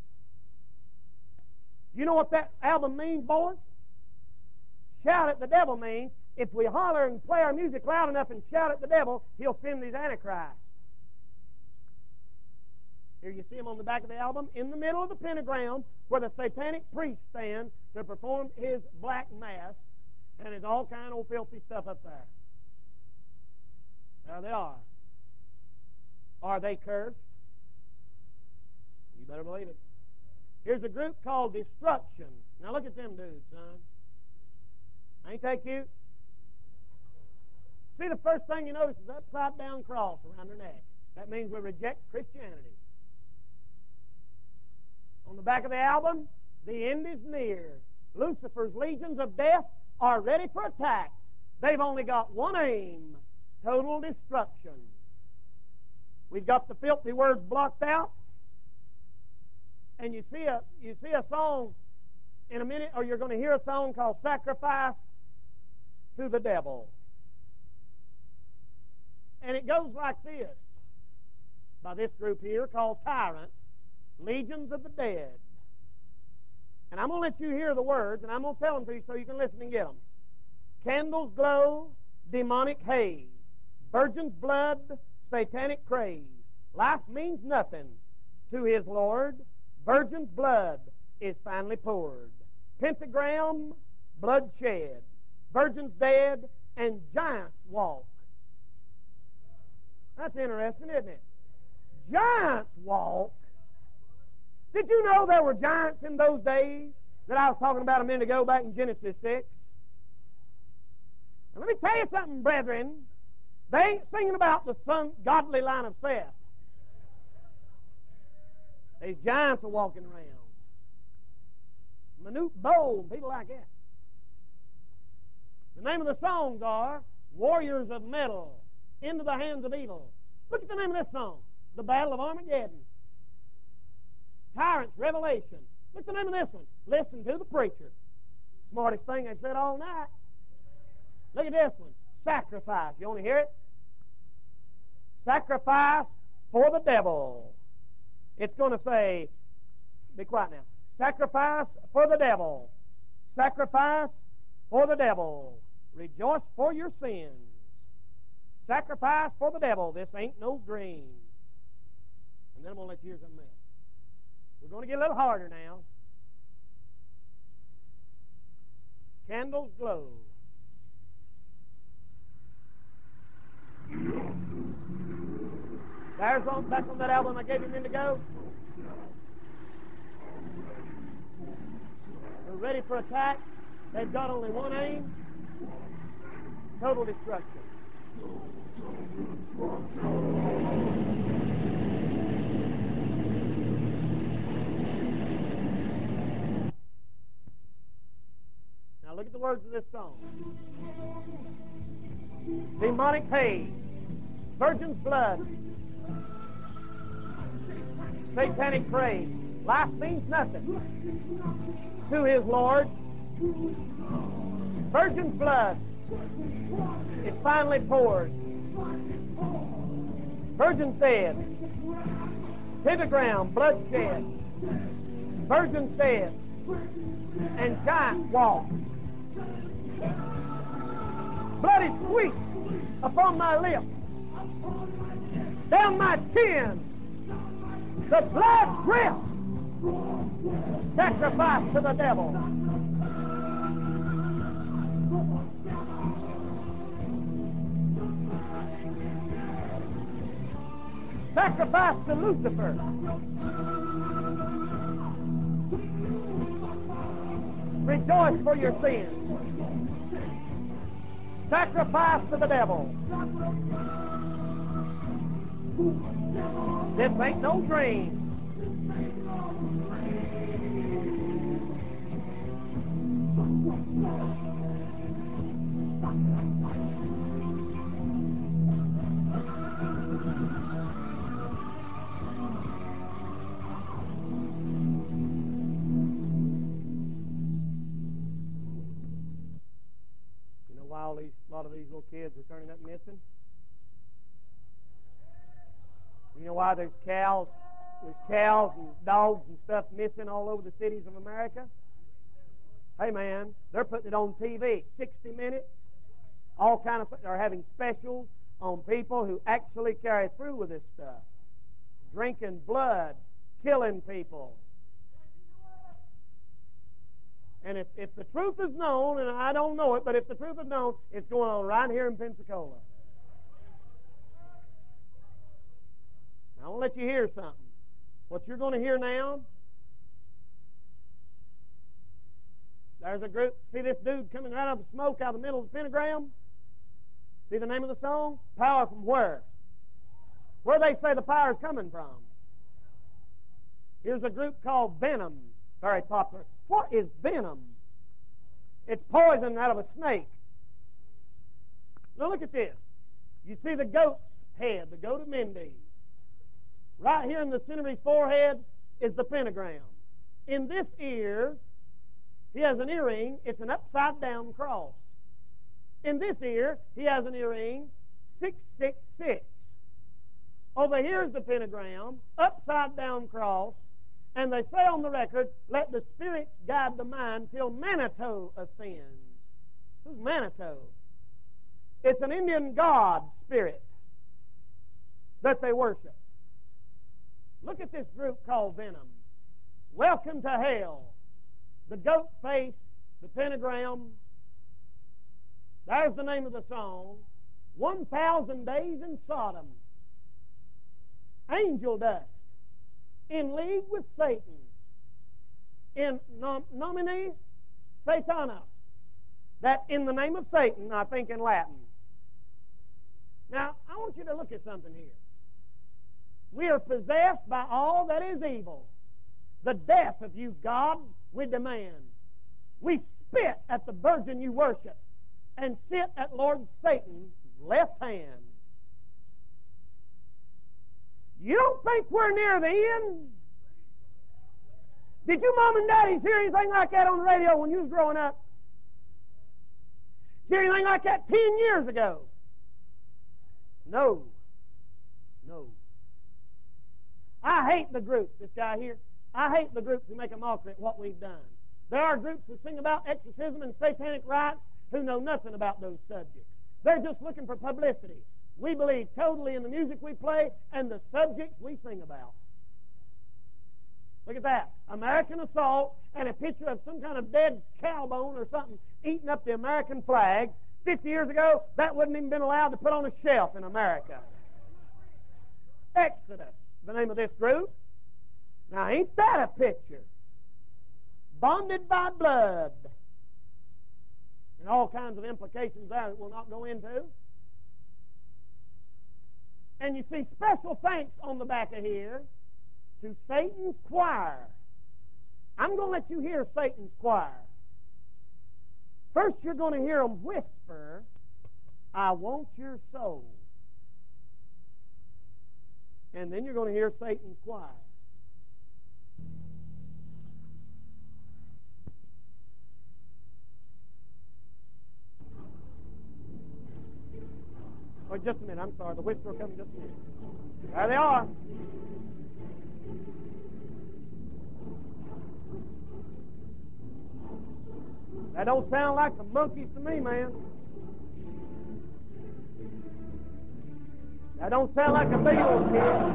You know what that album means, boys? Shout at the devil means if we holler and play our music loud enough and shout at the devil, he'll send these antichrists. Here you see him on the back of the album, in the middle of the pentagram, where the satanic priest stands to perform his black mass, and there's all kind of old filthy stuff up there. There they are. Are they cursed? You better believe it. Here's a group called Destruction. Now look at them dudes, son. Ain't they cute? See, the first thing you notice is an upside-down cross around their neck. That means we reject Christianity. On the back of the album, the end is near. Lucifer's legions of death are ready for attack. They've only got one aim, total destruction. We've got the filthy words blocked out. And you see a you see a song in a minute, or you're going to hear a song called Sacrifice to the Devil. And it goes like this, by this group here called Tyrant, Legions of the Dead. And I'm going to let you hear the words, and I'm going to tell them to you so you can listen and get them. Candles glow, demonic haze, virgin's blood, satanic craze. Life means nothing to his Lord. Virgin's blood is finally poured. Pentagram, blood shed. Virgin's dead, and giants walk. That's interesting, isn't it? Giants walk. Did you know there were giants in those days that I was talking about a minute ago back in Genesis six? And let me tell you something, brethren. They ain't singing about the son, godly line of Seth. These giants are walking around. Manute Bowl, people like that. The name of the songs are Warriors of Metal, Into the Hands of Evil. Look at the name of this song, The Battle of Armageddon. Tyrant's Revelation. Look at the name of this one, Listen to the Preacher. Smartest thing they've said all night. Look at this one, Sacrifice. You want to hear it? Sacrifice for the Devil. It's going to say, be quiet now. Sacrifice for the devil. Sacrifice for the devil. Rejoice for your sins. Sacrifice for the devil. This ain't no dream. And then I'm going to let you hear something else. We're going to get a little harder now. Candles glow. There's on, that's on that album I gave you a minute ago. They're ready for attack. They've got only one aim. Total destruction. Now look at the words of this song. Demonic haze, virgin's blood, satanic praise. Life means nothing to his Lord. Virgin's blood, it finally poured. Virgin's dead. Pentagram, bloodshed. Virgin's dead. And giant walk. Blood is sweet upon my lips. Down my chin, the blood drips. Sacrifice to the devil. Sacrifice to Lucifer. Rejoice for your sins. Sacrifice to the devil. This ain't no dream. You know why all these, a lot of these little kids are turning up missing? You know why there's cows, there's cows and dogs and stuff missing all over the cities of America? Hey man, they're putting it on T V, sixty minutes. All kind of, they're having specials on people who actually carry through with this stuff, drinking blood, killing people. And if, if the truth is known, and I don't know it, but if the truth is known, it's going on right here in Pensacola. Now, I want to let you hear something. What you're going to hear now, there's a group. See this dude coming right out of the smoke out of the middle of the pentagram? See the name of the song? Power from where? Where they say the power is coming from. Here's a group called Venom, very popular. What is venom? It's poison out of a snake. Now look at this. You see the goat's head, the goat of Mendes. Right here in the center of his forehead is the pentagram. In this ear, he has an earring. It's an upside-down cross. In this ear, he has an earring, six six six. Over here is the pentagram, upside-down cross, and they say on the record, let the spirits guide the mind till Manitou ascends. Who's Manitou? It's an Indian god spirit that they worship. Look at this group called Venom. Welcome to hell. The goat face, the pentagram. There's the name of the song. One thousand days in Sodom. Angel dust. In league with Satan. In nom- nomine Satanas. That in the name of Satan, I think in Latin. Now, I want you to look at something here. We are possessed by all that is evil. The death of you, God, we demand. We spit at the virgin you worship and sit at Lord Satan's left hand. You don't think we're near the end? Did you mom and daddies hear anything like that on the radio when you was growing up? Did you hear anything like that ten years ago? No. No. I hate the group, this guy here. I hate the groups who make a mockery at what we've done. There are groups who sing about exorcism and satanic rites who know nothing about those subjects. They're just looking for publicity. We believe totally in the music we play and the subjects we sing about. Look at that. American assault and a picture of some kind of dead cow bone or something eating up the American flag. Fifty years ago, that wouldn't even been allowed to put on a shelf in America. Exodus, the name of this group. Now, ain't that a picture? Bonded by blood. And all kinds of implications there that we'll not go into. And you see special thanks on the back of here to Satan's choir. I'm going to let you hear Satan's choir. First, you're going to hear them whisper, "I want your soul." And then you're going to hear Satan's choir. Oh, just a minute. I'm sorry. The whisper will come in just a minute. There they are. That don't sound like the monkeys to me, man. That don't sound like a Beatles kid.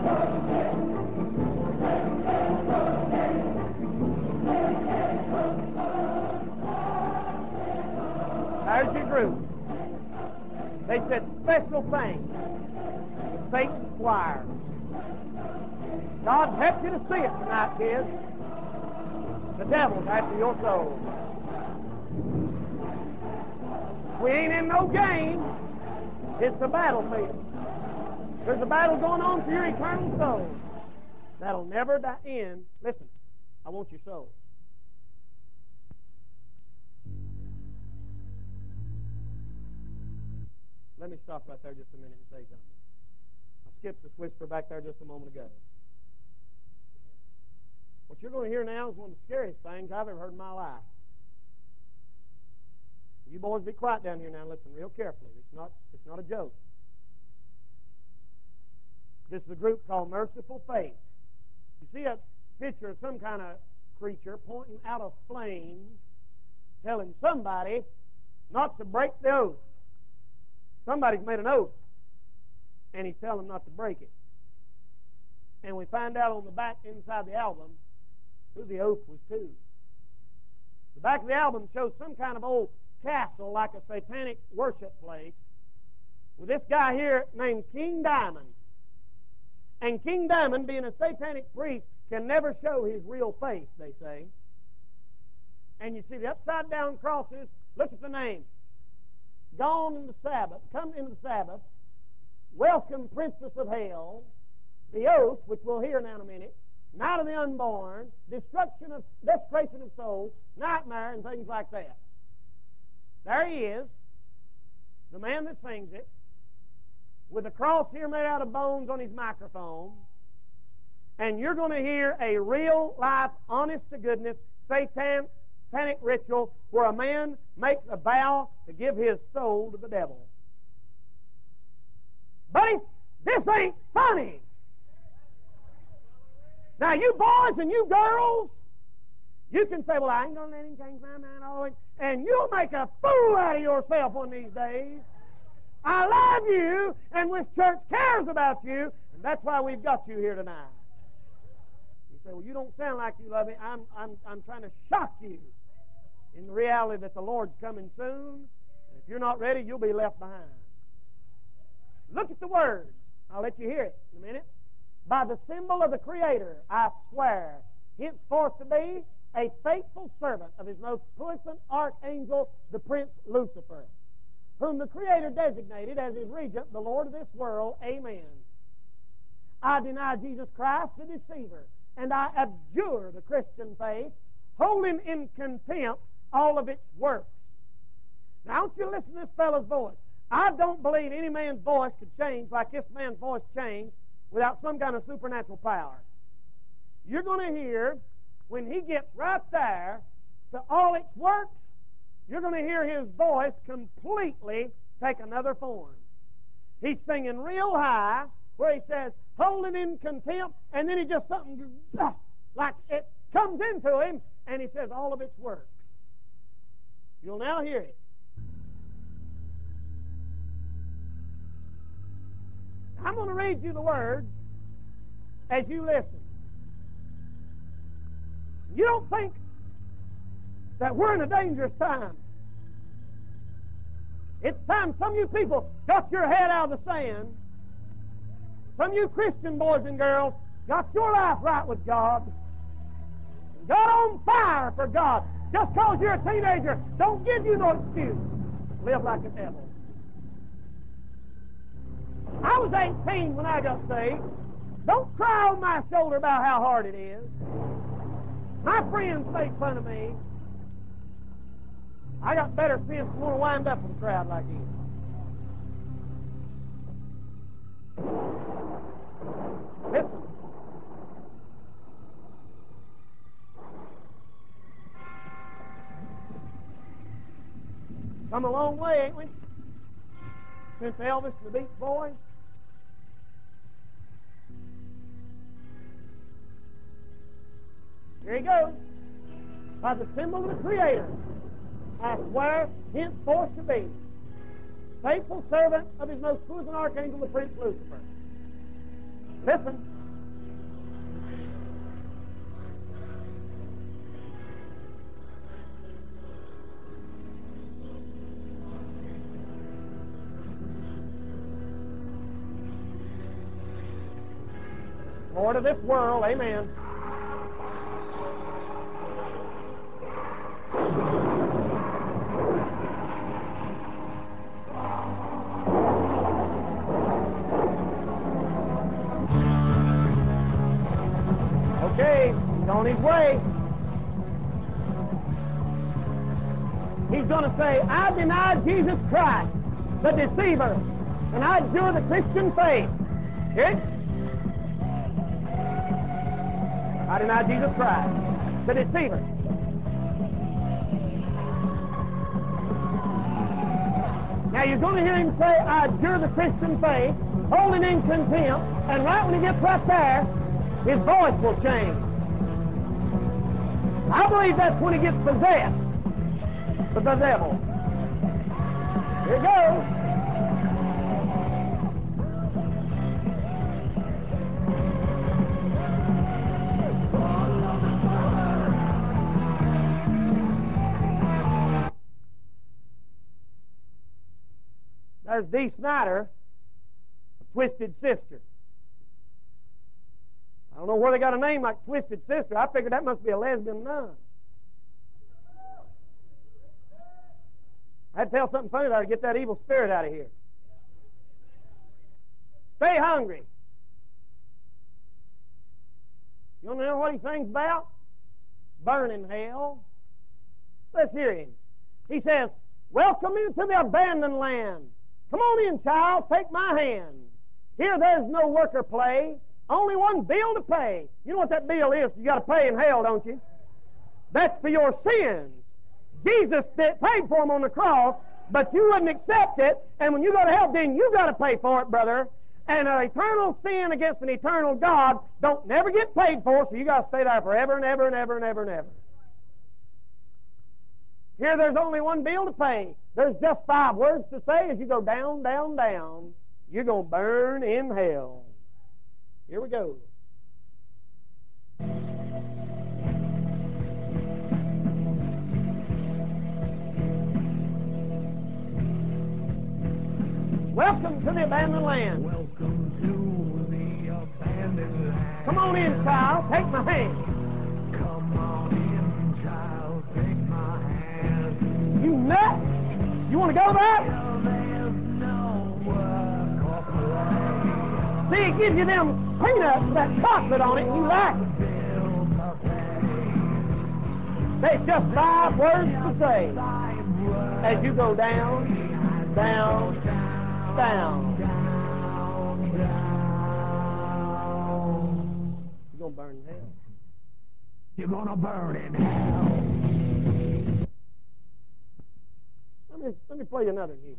There's your group. They said special things. Satan's choir. God help you to see it tonight, kids. The devil's after your soul. We ain't in no game. It's the battlefield. There's a battle going on for your eternal soul that'll never die end. Listen, I want your soul. Let me stop right there just a minute and say something. I skipped this whisper back there just a moment ago. What you're going to hear now is one of the scariest things I've ever heard in my life. You boys be quiet down here now and listen real carefully. It's not, it's not a joke. This is a group called Merciful Faith. You see a picture of some kind of creature pointing out of flames, telling somebody not to break the oath. Somebody's made an oath, and he's telling them not to break it. And we find out on the back inside the album who the oath was to. The back of the album shows some kind of old castle like a satanic worship place with this guy here named King Diamond. And King Diamond, being a satanic priest, can never show his real face, they say. And you see the upside down crosses. Look at the name. Gone in the Sabbath, come into the Sabbath, welcome Princess of Hell, the oath, which we'll hear now in a minute, night of the unborn, destruction of, desecration of soul, nightmare, and things like that. There he is, the man that sings it, with a cross here made out of bones on his microphone, and you're going to hear a real life, honest to goodness, satan, satanic ritual where a man makes a vow to give his soul to the devil. Buddy, this ain't funny. Now, you boys and you girls, you can say, well, I ain't going to let him change my mind always. And you'll make a fool out of yourself one of these days. I love you, and this church cares about you, and that's why we've got you here tonight. You say, well, you don't sound like you love me. I'm, I'm, I'm trying to shock you in the reality that the Lord's coming soon, and if you're not ready, you'll be left behind. Look at the words. I'll let you hear it in a minute. By the symbol of the Creator, I swear, henceforth to be a faithful servant of his most puissant archangel, the Prince Lucifer, whom the Creator designated as his regent, the Lord of this world. Amen. I deny Jesus Christ, the deceiver, and I abjure the Christian faith, holding in contempt all of its works. Now, I want you to listen to this fellow's voice. I don't believe any man's voice could change like this man's voice changed without some kind of supernatural power. You're going to hear, when he gets right there to all its works, you're going to hear his voice completely take another form. He's singing real high, where he says, holding in contempt, and then he just something like it comes into him, and he says all of its works. You'll now hear it. I'm going to read you the words as you listen. You don't think that we're in a dangerous time. It's time some of you people got your head out of the sand. Some of you Christian boys and girls got your life right with God. Got on fire for God. Just because you're a teenager, don't give you no excuse. Live like a devil. I was eighteen when I got saved. Don't cry on my shoulder about how hard it is. My friends make fun of me. I got better sense than want to wind up with a crowd like you. Listen. Come a long way, ain't we? Since Elvis and the Beach Boys. Here he goes. By the symbol of the Creator, I swear henceforth to be faithful servant of His most chosen archangel, the Prince Lucifer. Listen. Lord of this world, amen. Okay, he's on his way. He's going to say, I deny Jesus Christ, the deceiver, and I endure the Christian faith. Hear it? I deny Jesus Christ, the deceiver. Now you're going to hear him say, I endure the Christian faith, holding in contempt, and right when he gets right there, his voice will change. I believe that's when he gets possessed with the devil. Here it goes. There's Dee Snider, a Twisted Sister. I don't know where they got a name like Twisted Sister. I figured that must be a lesbian nun. I had to tell something funny about her to get that evil spirit out of here. Stay hungry. You want to know what he sings about? Burning hell. Let's hear him. He says, welcome into the abandoned land. Come on in, child, take my hand. Here there's no work or play, only one bill to pay. You know what that bill is? You got to pay in hell, don't you? That's for your sins. Jesus did, paid for them on the cross, but you wouldn't accept it, and when you go to hell, then you got to pay for it, brother. And an eternal sin against an eternal God don't never get paid for, so you got to stay there forever and ever and ever and ever and ever. Here there's only one bill to pay. There's just five words to say as you go down, down, down. You're going to burn in hell. Here we go. Welcome to the abandoned land. Welcome to the abandoned land. Come on in, child. Take my hand. Come on in, child. Take my hand. You nut? You want to go there? Well, there's no work or play. See, it gives you them peanuts with that chocolate on it, and you like it. Bill to pay. There's just five words to say Five words. as you go down, down, down, down. down, down. You're going to burn in hell. You're gonna burn in hell. Let me, let me play you another here.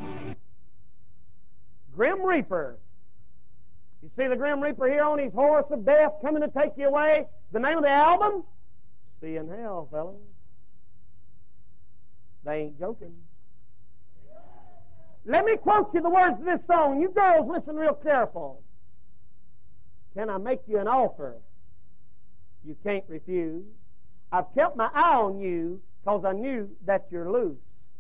Grim Reaper. You see the Grim Reaper here on his horse of death coming to take you away? The name of the album? See you in hell, fellas. They ain't joking. Let me quote you the words of this song. You girls listen real careful. Can I make you an offer you can't refuse? I've kept my eye on you because I knew that you're loose.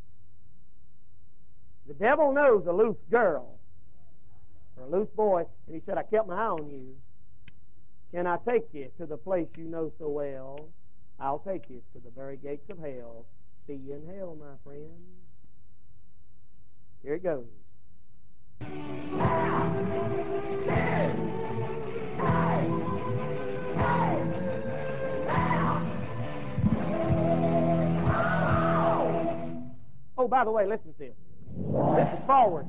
The devil knows a loose girl or a loose boy, and he said, I kept my eye on you. Can I take you to the place you know so well? I'll take you to the very gates of hell. See you in hell, my friend. Here it goes. Oh, by the way, listen to this. This is forward.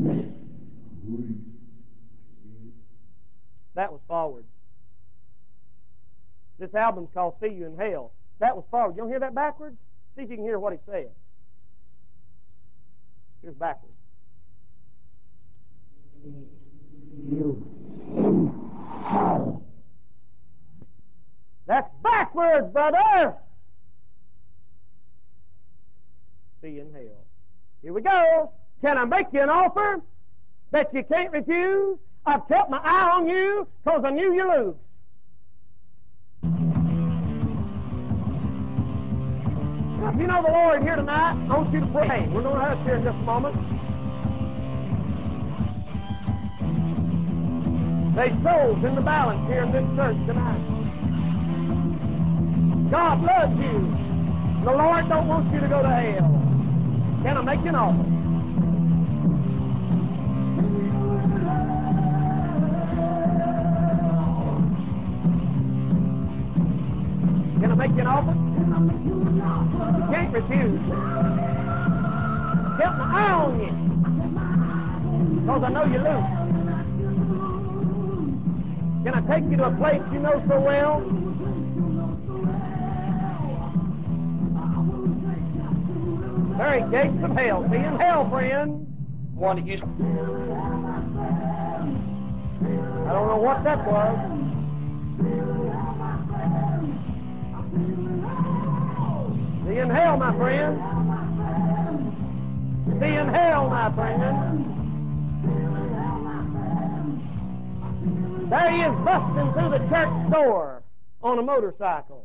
That was forward. This album's called See You in Hell. That was forward. You don't hear that backwards? See if you can hear what he said. Here's backwards. That's backwards, brother! See you in hell. Here we go. Can I make you an offer that you can't refuse? I've kept my eye on you because I knew you lose. Now, if you know the Lord here tonight, I want you to pray. We're going to have here in just a moment. There's souls in the balance here in this church tonight. God loves you. The Lord don't want you to go to hell. Can I make you an offer? Can I make you an offer? You can't refuse. Kept my eye on you because I know you lose. Can I take you to a place you know so well? Very gates of hell. See in hell, friend. One that used. I don't know what that was. See in hell, my friend. See in hell, my friend. There he is busting through the church door on a motorcycle.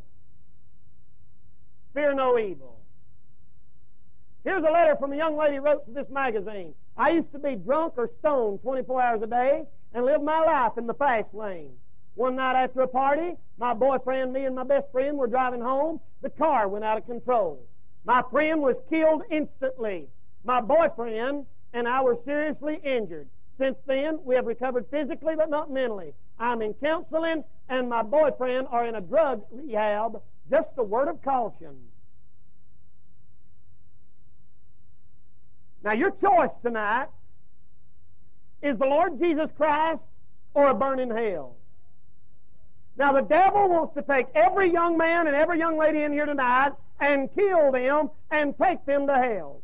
Fear no evil. Here's a letter from a young lady who wrote to this magazine. I used to be drunk or stoned twenty-four hours a day and live my life in the fast lane. One night after a party, my boyfriend, me, and my best friend were driving home. The car went out of control. My friend was killed instantly. My boyfriend and I were seriously injured. Since then, we have recovered physically but not mentally. I'm in counseling, and my boyfriend are in a drug rehab. Just a word of caution. Now, your choice tonight is the Lord Jesus Christ or a burning hell. Now, the devil wants to take every young man and every young lady in here tonight and kill them and take them to hell.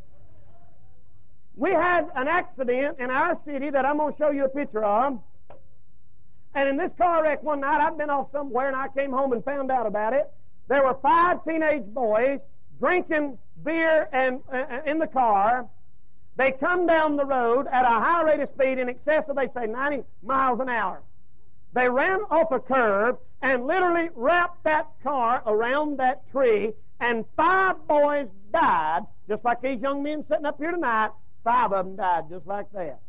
We had an accident in our city that I'm going to show you a picture of. And in this car wreck one night, I'd been off somewhere and I came home and found out about it. There were five teenage boys drinking beer and uh, in the car. They come down the road at a high rate of speed in excess of, they say, ninety miles an hour. They ran off a curve and literally wrapped that car around that tree, and five boys died, just like these young men sitting up here tonight. Five of them died just like that.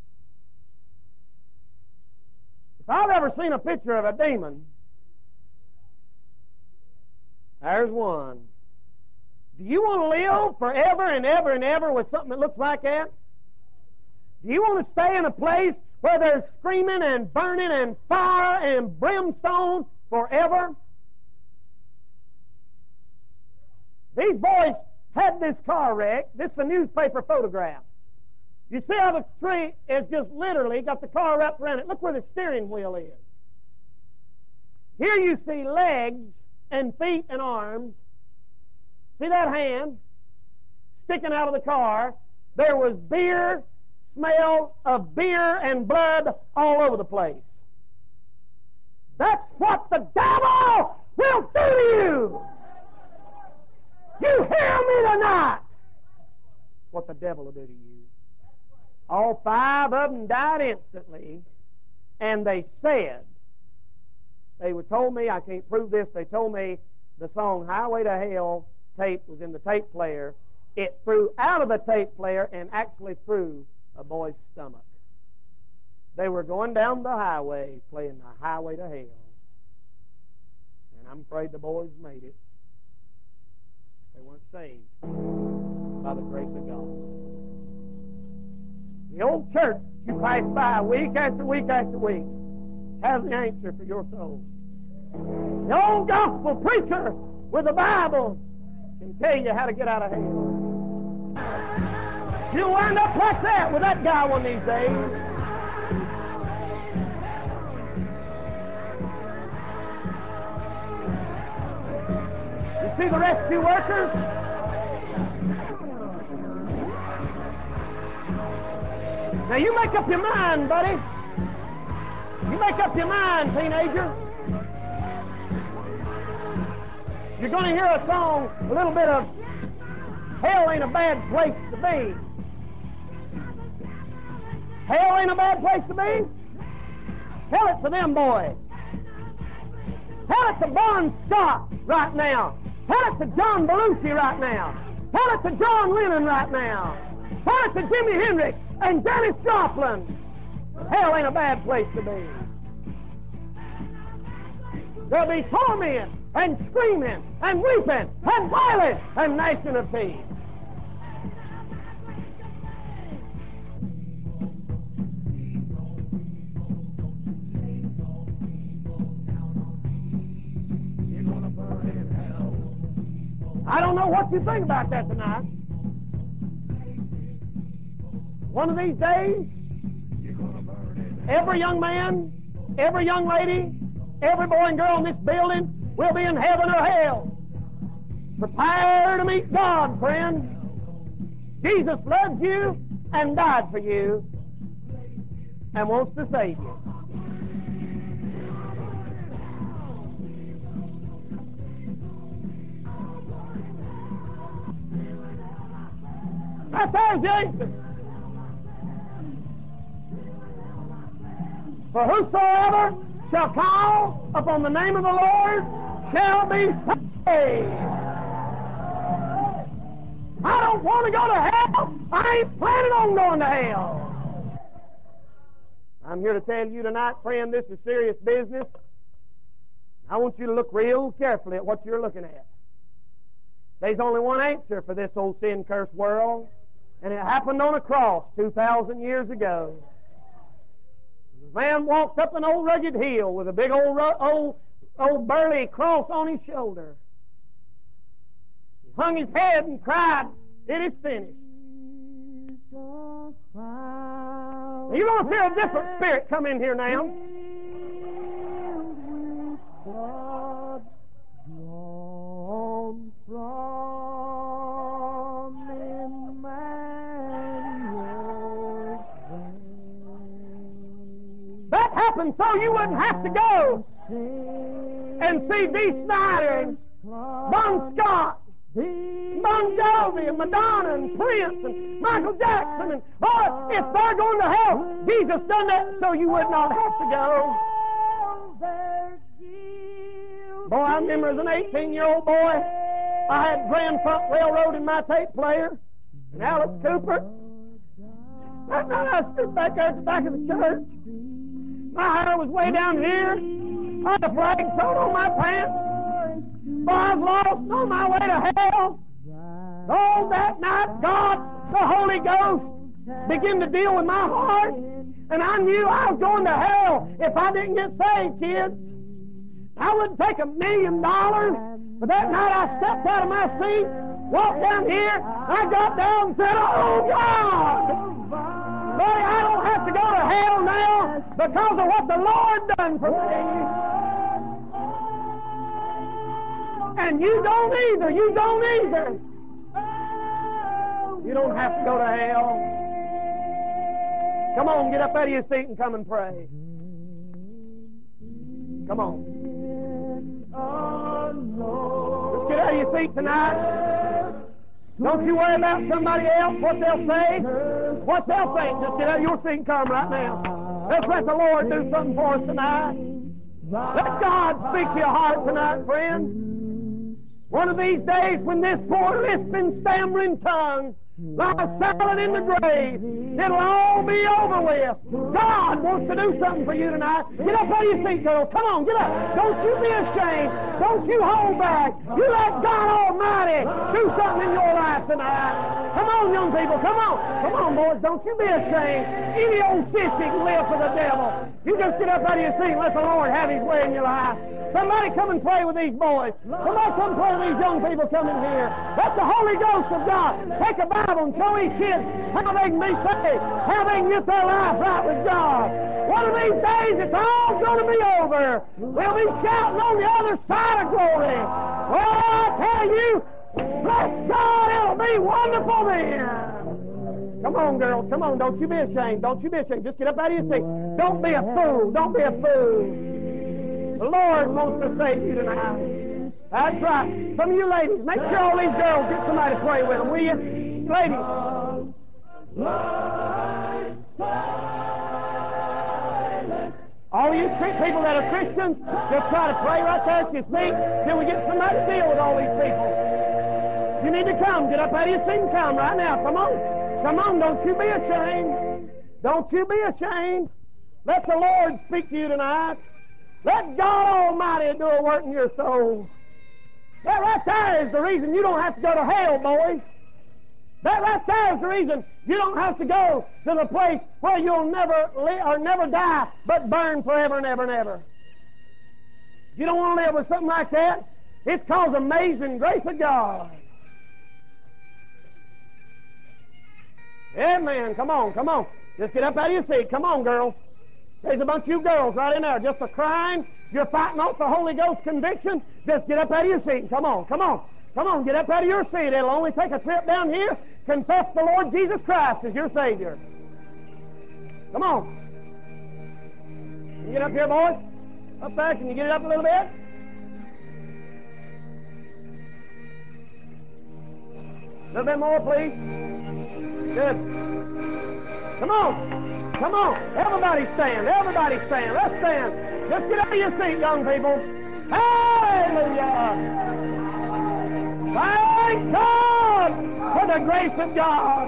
If I've ever seen a picture of a demon, there's one. Do you want to live forever and ever and ever with something that looks like that? Do you want to stay in a place where there's screaming and burning and fire and brimstone forever? These boys had this car wreck. This is a newspaper photograph. You see how the tree is just literally got the car wrapped around it. Look where the steering wheel is. Here you see legs and feet and arms. See that hand sticking out of the car? There was beer, smell of beer and blood all over the place. That's what the devil will do to you. You hear me tonight? What the devil will do to you. All five of them died instantly, and they said, they were told me, I can't prove this, they told me the song Highway to Hell tape was in the tape player. It threw out of the tape player and actually through a boy's stomach. They were going down the highway playing the Highway to Hell. And I'm afraid the boys made it. They weren't saved by the grace of God. The old church you pass by week after week after week has the answer for your soul. The old gospel preacher with the Bible can tell you how to get out of hell. You'll wind up like that with that guy one of these days. You see the rescue workers? Now you make up your mind, buddy. You make up your mind, teenager. You're going to hear a song, a little bit of Hell Ain't a Bad Place to Be. Hell ain't a bad place to be? Tell it to them boys. Tell it to Bon Scott right now. Tell it to John Belushi right now. Tell it to John Lennon right now. Tell it to Jimi Hendrix and Janis Joplin. Hell ain't a bad place to be. There'll be torment and screaming and weeping and violence and gnashing of teeth. I don't know what you think about that tonight. One of these days, every young man, every young lady, every boy and girl in this building will be in heaven or hell. Prepare to meet God, friend. Jesus loves you and died for you and wants to save you. Right there's the answer. For whosoever shall call upon the name of the Lord shall be saved. I don't want to go to hell. I ain't planning on going to hell. I'm here to tell you tonight, friend, this is serious business. I want you to look real carefully at what you're looking at. There's only one answer for this old sin-cursed world, and it happened on a cross two thousand years ago. The man walked up an old rugged hill with a big old, old, old burly cross on his shoulder. He hung his head and cried, "It is finished." Now, you're going to feel a different spirit come in here now. That happened so you wouldn't have to go and see Dee Snider and Bon Scott, Bon Jovi and Madonna and Prince and Michael Jackson. And oh, if they're going to hell, Jesus done that so you would not have to go. Boy, I remember as an eighteen-year-old boy, I had Grand Funk Railroad in my tape player and Alice Cooper. That night I stood back there at the back of the church. My hair was way down here. I had a flag sewn on my pants. Boy, I was lost on my way to hell. Oh, that night, God, the Holy Ghost, began to deal with my heart. And I knew I was going to hell if I didn't get saved, kids. I wouldn't take a million dollars. But that night I stepped out of my seat, walked down here, I got down and said, "Oh, God! Buddy, I don't have to go to hell now because of what the Lord done for me." And you don't either. You don't either. You don't have to go to hell. Come on, get up out of your seat and come and pray. Come on. Just get out of your seat tonight. Don't you worry about somebody else, what they'll say, what they'll think. Just get out of your seat and come right now. Let's let the Lord do something for us tonight. Let God speak to your heart tonight, friend. One of these days when this poor lisping, stammering tongue lies silent in the grave, it'll all be over with. God wants to do something for you tonight. Get up out of your seat, girls. Come on, get up. Don't you be ashamed. Don't you hold back. You let God Almighty do something in your life tonight. Come on, young people. Come on. Come on, boys. Don't you be ashamed. Any old sissy can live for the devil. You just get up out of your seat and let the Lord have His way in your life. Somebody come and pray with these boys. Somebody come pray with these young people coming here. Let the Holy Ghost of God take a Bible and show these kids how they can be saved, how they can get their life right with God. One of these days, it's all going to be over. We'll be shouting on the other side of glory. Oh, I tell you, bless God, it'll be wonderful then. Come on, girls. Come on. Don't you be ashamed. Don't you be ashamed. Just get up out of your seat. Don't be a fool. Don't be a fool. The Lord wants to save you tonight. That's right. Some of you ladies, make sure all these girls get somebody to pray with them, will you? Ladies. All you people that are Christians, just try to pray right there at your feet till we get somebody to deal with all these people. You need to come. Get up out of your seat and come right now. Come on. Come on. Don't you be ashamed. Don't you be ashamed. Let the Lord speak to you tonight. Let God Almighty do a work in your soul. That right there is the reason you don't have to go to hell, boys. That right there is the reason you don't have to go to the place where you'll never live or never die, but burn forever and ever and ever. You don't want to live with something like that. It's called the amazing grace of God. Amen. Come on, come on. Just get up out of your seat. Come on, girls. There's a bunch of you girls right in there just a crying. You're fighting off the Holy Ghost conviction. Just get up out of your seat. Come on, come on. Come on, get up out of your seat. It'll only take a trip down here. Confess the Lord Jesus Christ as your Savior. Come on. Can you get up here, boys? Up there. Can you get it up a little bit? A little bit more, please. Good. Come on. Come on. Everybody stand. Everybody stand. Let's stand. Just get out of your seat, young people. Hallelujah. Thank God for the grace of God.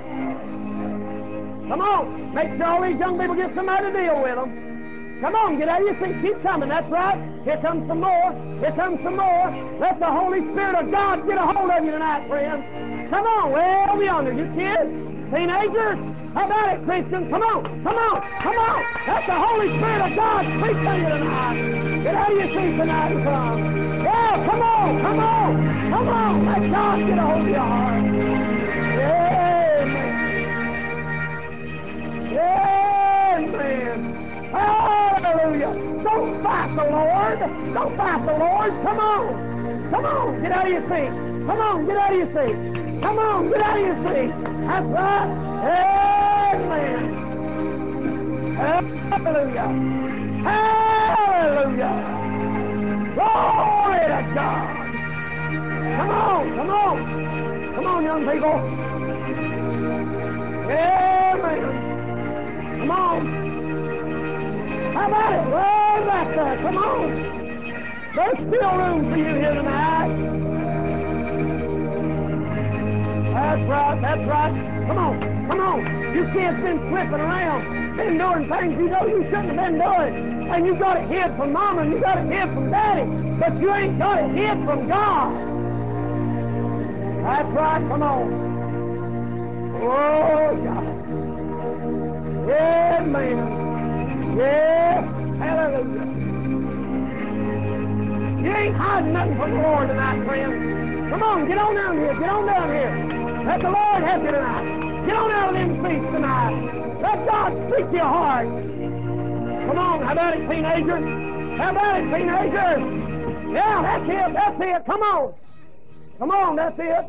Come on. Make sure all these young people get somebody to deal with them. Come on. Get out of your seat. Keep coming. That's right. Here comes some more. Here comes some more. Let the Holy Spirit of God get a hold of you tonight, friends. Come on. Way over yonder. You kids, teenagers. How about it, Christians? Come on, come on, come on. Let the Holy Spirit of God speak to you tonight. Get out of your seat tonight and come. Yeah, come on, come on, come on. Let God get a hold of your heart. Amen. Amen. Hallelujah. Don't fight the Lord. Don't fight the Lord. Come on. Come on. Get out of your seat. Come on. Get out of your seat. Come on. Get out of your seat. That's right. Amen. Hallelujah. Hallelujah. Glory to God. Come on. Come on. Come on, young people. Amen. Come on. How about it? Way back there. Come on. There's still room for you here tonight. That's right. That's right. Come on. Come on. You kids been slipping around, been doing things you know you shouldn't have been doing. And you got it hid from Mama, and you got it hid from Daddy, but you ain't got it hid from God. That's right. Come on. Oh, God. Amen. Yes. Hallelujah. You ain't hiding nothing from the Lord tonight, friends. Come on, get on down here. Get on down here. Let the Lord help you tonight. Get on out of them seats tonight. Let God speak to your heart. Come on, how about it, teenager? How about it, teenager? Yeah, that's it. That's it. Come on. Come on, that's it.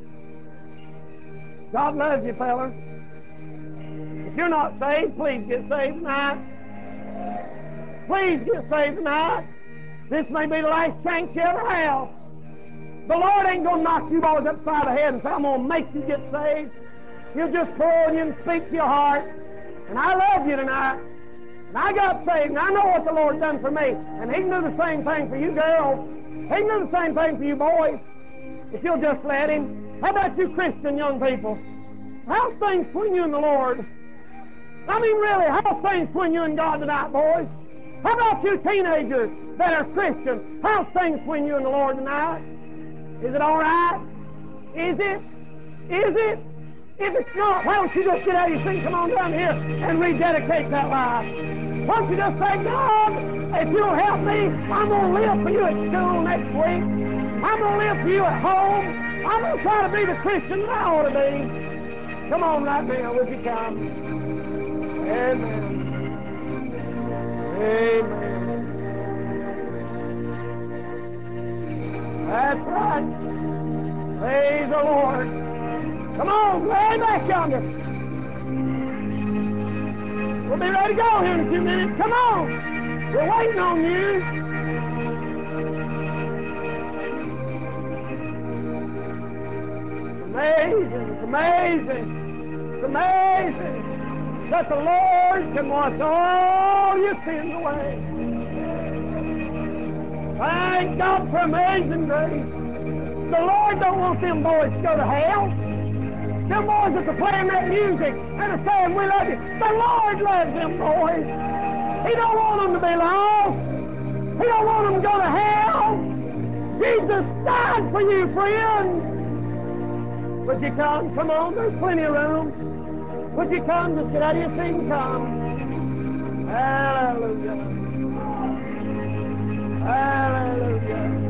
God loves you, fella. If you're not saved, please get saved tonight. Please get saved tonight. This may be the last chance you ever have. The Lord ain't going to knock you boys upside the head and say, I'm going to make you get saved. He'll just pour on you and speak to your heart. And I love you tonight. And I got saved, and I know what the Lord done for me. And He can do the same thing for you girls. He can do the same thing for you boys, if you'll just let Him. How about you Christian young people? How's things between you and the Lord? I mean, really, how's things between you and God tonight, boys? How about you teenagers that are Christians? How's things between you and the Lord tonight? Is it all right? Is it? Is it? If it's not, why don't you just get out of your seat, come on down here and rededicate that life? Why don't you just say, God, if you'll help me, I'm going to live for you at school next week. I'm going to live for you at home. I'm going to try to be the Christian that I ought to be. Come on right now, would you come? Amen. Amen. That's right. Praise the Lord. Come on, lay back yonder. We'll be ready to go here in a few minutes. Come on. We're waiting on you. It's amazing. It's amazing. It's amazing that the Lord can wash all your sins away. Thank God for amazing grace. The Lord don't want them boys to go to hell. Them boys that are playing that music and are saying, we love you. The Lord loves them boys. He don't want them to be lost. He don't want them to go to hell. Jesus died for you, friend. Would you come? Come on, there's plenty of room. Would you come? Just get out of your seat and come. Hallelujah. Hallelujah.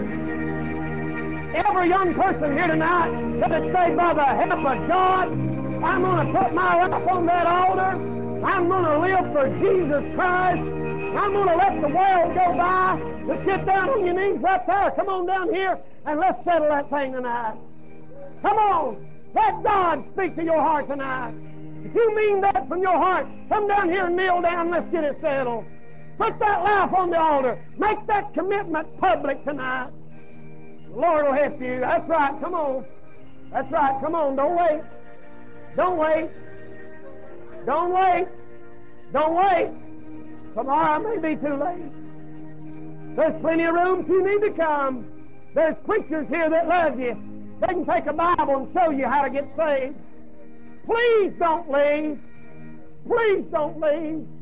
Every young person here tonight that is saved by the help of God, I'm going to put my life on that altar. I'm going to live for Jesus Christ. I'm going to let the world go by. Let's get down on your knees right there. Come on down here and let's settle that thing tonight. Come on. Let God speak to your heart tonight. If you mean that from your heart, come down here and kneel down. Let's get it settled. Put that life on the altar. Make that commitment public tonight. The Lord will help you. That's right. Come on. That's right. Come on. Don't wait. Don't wait. Don't wait. Don't wait. Tomorrow may be too late. There's plenty of room if you need to come. There's preachers here that love you. They can take a Bible and show you how to get saved. Please don't leave. Please don't leave.